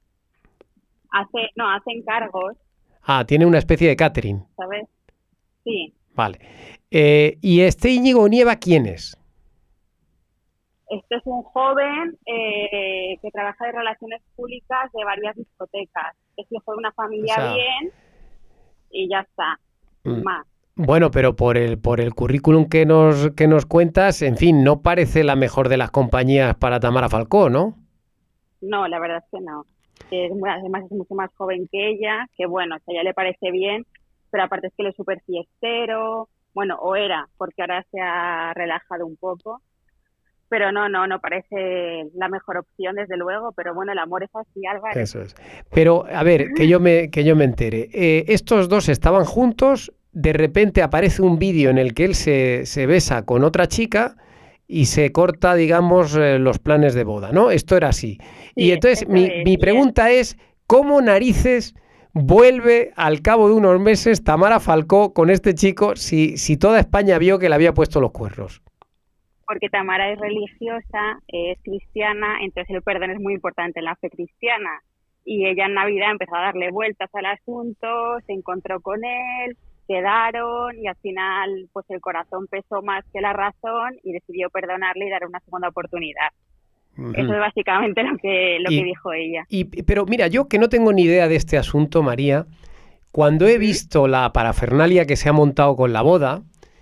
Hace, no, hace encargos, Ah, tiene una especie de catering, ¿sabes? Sí, vale. Eh, ¿y este Íñigo Onieva quién es? este es un joven eh, que trabaja de relaciones públicas de varias discotecas. Es hijo de una familia O sea, bien y ya está, Mm. más. Bueno, pero por el, por el currículum que nos, que nos cuentas, en fin, no parece la mejor de las compañías para Tamara Falcó, ¿no? No, la verdad es que no. Es muy- además es mucho más joven que ella, que bueno, que a ella le parece bien, pero aparte es que él es súper fiestero, bueno, o era, porque ahora se ha relajado un poco. Pero no, no, no parece la mejor opción, desde luego, pero bueno, el amor es así, Álvaro. Eso es. Pero, a ver, que yo me, que yo me entere. Eh, estos dos estaban juntos, de repente aparece un vídeo en el que él se, se besa con otra chica y se corta, digamos, eh, los planes de boda, ¿no? Esto era así. Y Sí, entonces eso mi, es, mi y pregunta es, ¿cómo narices vuelve al cabo de unos meses Tamara Falcó con este chico si, si toda España vio que le había puesto los cuernos? Porque Tamara es religiosa, es cristiana, entonces el perdón es muy importante en la fe cristiana. Y ella en Navidad empezó a darle vueltas al asunto, se encontró con él, quedaron y al final pues el corazón pesó más que la razón y decidió perdonarle y dar una segunda oportunidad. Uh-huh. Eso es básicamente lo que, lo y, que dijo ella. Y, pero mira, yo que no tengo ni idea de este asunto, María, cuando he visto la parafernalia que se ha montado con la boda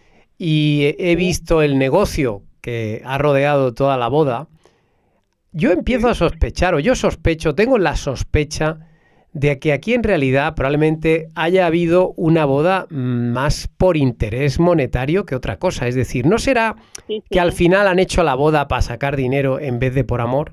y he visto el negocio que ha rodeado toda la boda, yo empiezo a sospechar, o yo sospecho, tengo la sospecha de que aquí en realidad probablemente haya habido una boda más por interés monetario que otra cosa. Es decir, ¿no será sí, sí. que al final han hecho la boda para sacar dinero en vez de por amor?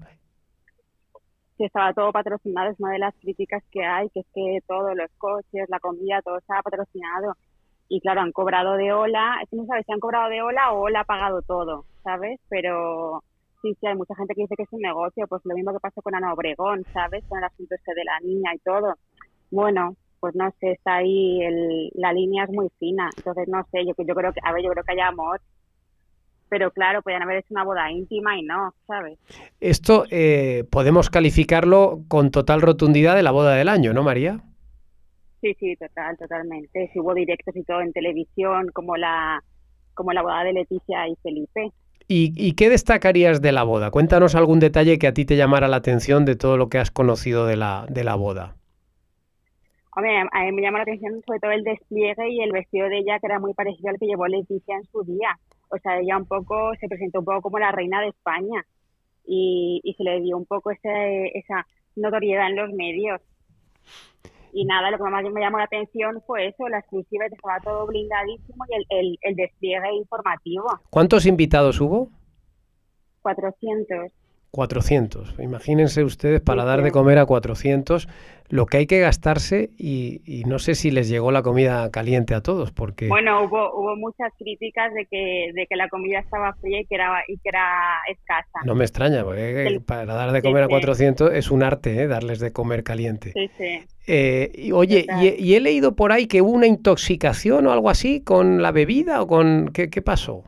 Sí, estaba todo patrocinado, es una de las críticas que hay, que es que todos los coches, la comida, todo estaba patrocinado. Y claro, han cobrado de Ola, es que no sabes si han cobrado de Ola o Ola ha pagado todo, ¿sabes? Pero sí, sí, hay mucha gente que dice que es un negocio, pues lo mismo que pasó con Ana Obregón, ¿sabes? Con el asunto este de la niña y todo. Bueno, pues no sé, está ahí, el, la línea es muy fina, entonces no sé, yo, yo creo que, a ver, yo creo que haya amor, pero claro, podrían haber hecho una boda íntima y no, ¿sabes? Esto eh, podemos calificarlo con total rotundidad de la boda del año, ¿no, María? Sí, sí, total, totalmente. Sí, hubo directos y todo en televisión, como la, como la boda de Leticia y Felipe. ¿Y, ¿Y qué destacarías de la boda? Cuéntanos algún detalle que a ti te llamara la atención de todo lo que has conocido de la, de la boda. Hombre, a mí me llama la atención sobre todo el despliegue y el vestido de ella, que era muy parecido al que llevó Leticia en su día. O sea, ella un poco se presentó un poco como la reina de España y, y se le dio un poco ese, esa notoriedad en los medios. Y nada, lo que más me llamó la atención fue eso, la exclusiva, que estaba todo blindadísimo y el, el, el despliegue informativo. ¿Cuántos invitados hubo? cuatrocientos. cuatrocientos. Imagínense ustedes para sí, dar sí. de comer a cuatrocientos lo que hay que gastarse y, y no sé si les llegó la comida caliente a todos, porque... Bueno, hubo hubo muchas críticas de que de que la comida estaba fría y que era y que era escasa. No me extraña, porque El... para dar de comer sí, a cuatrocientos sí. es un arte, ¿eh? Darles de comer caliente. Sí, sí. Eh, y, oye, y, y he leído por ahí que hubo una intoxicación o algo así con la bebida o con... ¿Qué, qué pasó?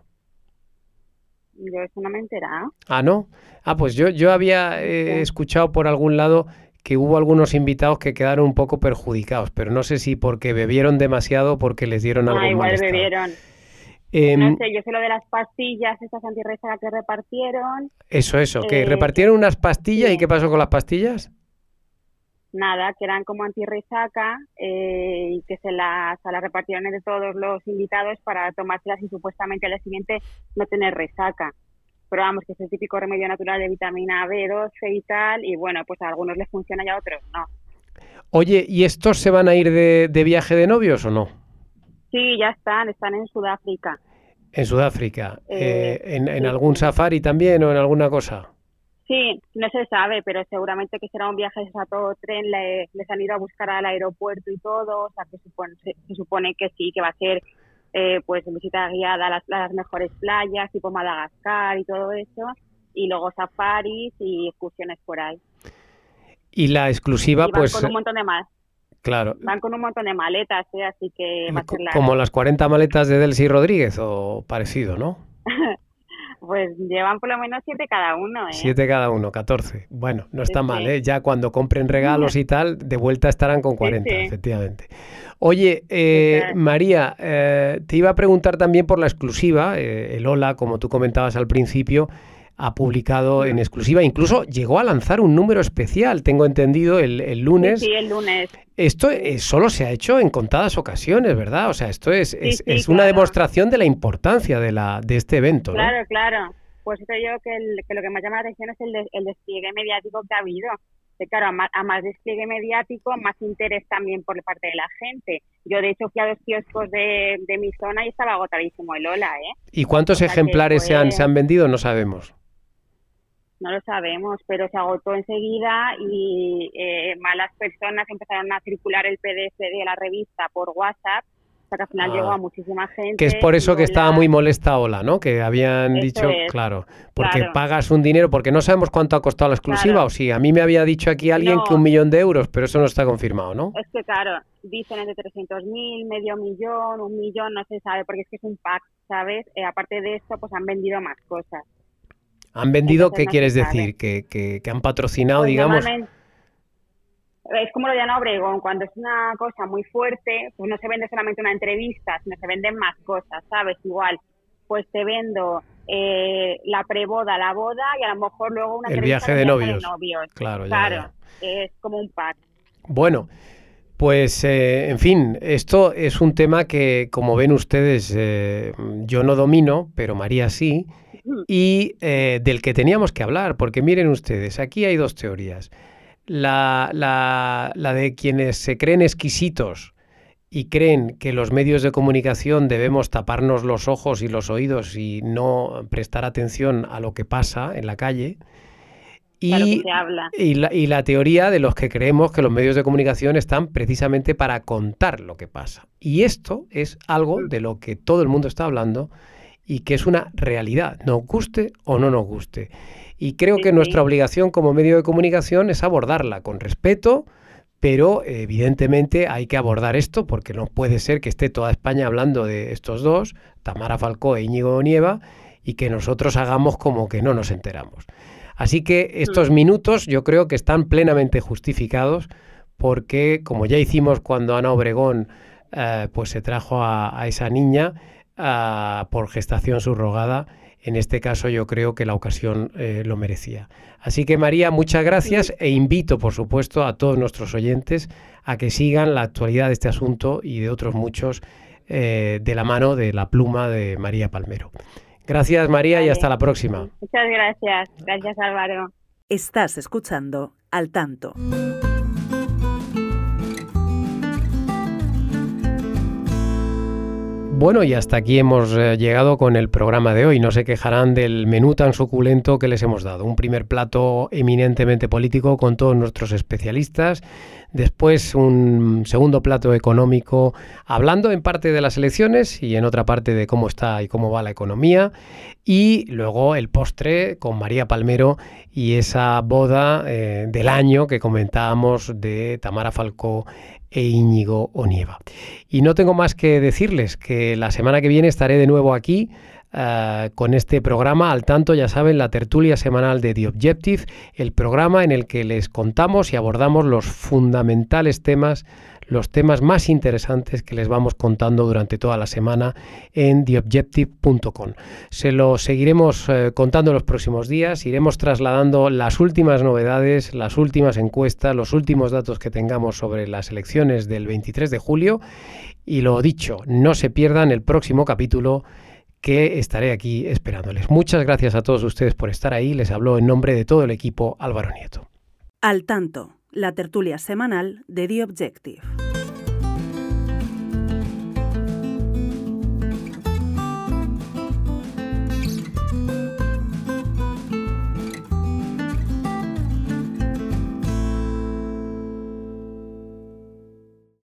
Yo eso no me he enterado. Ah, ¿no? Ah, pues yo, yo había eh, sí. escuchado por algún lado que hubo algunos invitados que quedaron un poco perjudicados, pero no sé si porque bebieron demasiado o porque les dieron algo Ah, igual malestar. bebieron. Eh, no sé, yo sé lo de las pastillas, estas antirresaca que repartieron. Eso, eso, que eh, repartieron unas pastillas sí. ¿Y qué pasó con las pastillas? Nada, que eran como antirresaca eh, y que se las, se las repartieron entre todos los invitados para tomárselas y supuestamente al día siguiente no tener resaca. Pero vamos, que es el típico remedio natural de vitamina B doce y tal, y bueno, pues a algunos les funciona y a otros no. Oye, ¿y estos se van a ir de, de viaje de novios o no? Sí, ya están, están en Sudáfrica. En Sudáfrica. Eh, eh, ¿En, en sí, algún sí. safari también o en alguna cosa? Sí, no se sabe, pero seguramente que será un viaje a todo tren, le, les han ido a buscar al aeropuerto y todo, o sea, que supone, se, se supone que sí, que va a ser eh, pues visita guiada a las, a las mejores playas, tipo Madagascar y todo eso, y luego safaris y excursiones por ahí. Y la exclusiva, y van pues... con un montón de más. Claro. Van con un montón de maletas, ¿eh? Así que va a ser largo. Como las cuarenta maletas de Delcy Rodríguez o parecido, ¿no? Pues llevan por lo menos siete cada uno, ¿eh? Siete cada uno, catorce. Bueno, no está sí, mal, sí. ¿eh? Ya cuando compren regalos y tal, de vuelta estarán con cuarenta, sí, sí. efectivamente. Oye, eh, sí, María, eh, te iba a preguntar también por la exclusiva. Eh, el Ola, como tú comentabas al principio, ha publicado en exclusiva, incluso llegó a lanzar un número especial, tengo entendido, el, el lunes. Sí, sí, el lunes. Esto eh, solo se ha hecho en contadas ocasiones, ¿verdad? O sea, esto es, sí, es, sí, es claro. una demostración de la importancia de, la, de este evento, ¿no? Claro, claro. Pues eso yo que, el, que lo que más llama la atención es el, de, el despliegue mediático que ha habido. Que claro, a más, a más despliegue mediático, más interés también por parte de la gente. Yo, de hecho, fui a los kioscos de, de mi zona y estaba agotadísimo el Ola, ¿eh? ¿Y cuántos o sea ejemplares fue... se, han, se han vendido? No sabemos. No lo sabemos, pero se agotó enseguida y eh, malas personas empezaron a circular el P D F de la revista por WhatsApp, hasta que al final Ah. llegó a muchísima gente. Que es por eso que Lola, estaba muy molesta Ola, ¿no? Que habían Eso dicho, es, claro, porque claro. pagas un dinero, porque no sabemos cuánto ha costado la exclusiva, Claro. o sí, a mí me había dicho aquí alguien No. que un millón de euros, pero eso no está confirmado, ¿no? Es que claro, dicen entre trescientos mil, medio millón, un millón, no se sabe, porque es que es un pack, ¿sabes? Eh, aparte de esto, pues han vendido más cosas. ¿Han vendido Entonces qué no quieres se sabe. decir? ¿Que, que, que han patrocinado, Pues digamos? normalmente- Es como lo de Ana Obregón, cuando es una cosa muy fuerte, pues no se vende solamente una entrevista, sino se venden más cosas, ¿sabes? Igual, pues te vendo eh, la preboda, la boda y a lo mejor luego una El entrevista viaje de del novios. novios. Claro, ya, Claro, es como un pack. Bueno, pues eh, en fin, esto es un tema que, como ven ustedes, eh, yo no domino, pero María sí, y eh, del que teníamos que hablar, porque miren ustedes, aquí hay dos teorías. La, la, la de quienes se creen exquisitos y creen que los medios de comunicación debemos taparnos los ojos y los oídos y no prestar atención a lo que pasa en la calle. Claro que Y, se habla. y, la, y la teoría de los que creemos que los medios de comunicación están precisamente para contar lo que pasa. Y esto es algo de lo que todo el mundo está hablando y que es una realidad, nos guste o no nos guste. Y creo Sí, que sí. nuestra obligación como medio de comunicación es abordarla con respeto, pero eh, evidentemente hay que abordar esto porque no puede ser que esté toda España hablando de estos dos, Tamara Falcó e Íñigo Onieva, y que nosotros hagamos como que no nos enteramos. Así que estos minutos yo creo que están plenamente justificados porque, como ya hicimos cuando Ana Obregón eh, pues se trajo a, a esa niña eh, por gestación subrogada, en este caso yo creo que la ocasión eh, lo merecía. Así que María, muchas gracias e invito, por supuesto, a todos nuestros oyentes a que sigan la actualidad de este asunto y de otros muchos eh, de la mano de la pluma de María Palmero. Gracias, María, y Vale. hasta la próxima. Muchas gracias. Gracias, Álvaro. Estás escuchando Al Tanto. Bueno, y hasta aquí hemos eh, llegado con el programa de hoy. No se quejarán del menú tan suculento que les hemos dado. Un primer plato eminentemente político con todos nuestros especialistas. Después un segundo plato económico hablando en parte de las elecciones y en otra parte de cómo está y cómo va la economía. Y luego el postre con María Palmero y esa boda eh, del año que comentábamos de Tamara Falcó e Íñigo Onieva. Y no tengo más que decirles que la semana que viene estaré de nuevo aquí uh, con este programa Al Tanto, ya saben, la tertulia semanal de The Objective, el programa en el que les contamos y abordamos los fundamentales temas, los temas más interesantes que les vamos contando durante toda la semana en the objective punto com. Se lo seguiremos eh, contando en los próximos días, iremos trasladando las últimas novedades, las últimas encuestas, los últimos datos que tengamos sobre las elecciones del veintitrés de julio y lo dicho, no se pierdan el próximo capítulo que estaré aquí esperándoles. Muchas gracias a todos ustedes por estar ahí, les habló en nombre de todo el equipo Álvaro Nieto. Al Tanto, la tertulia semanal de The Objective.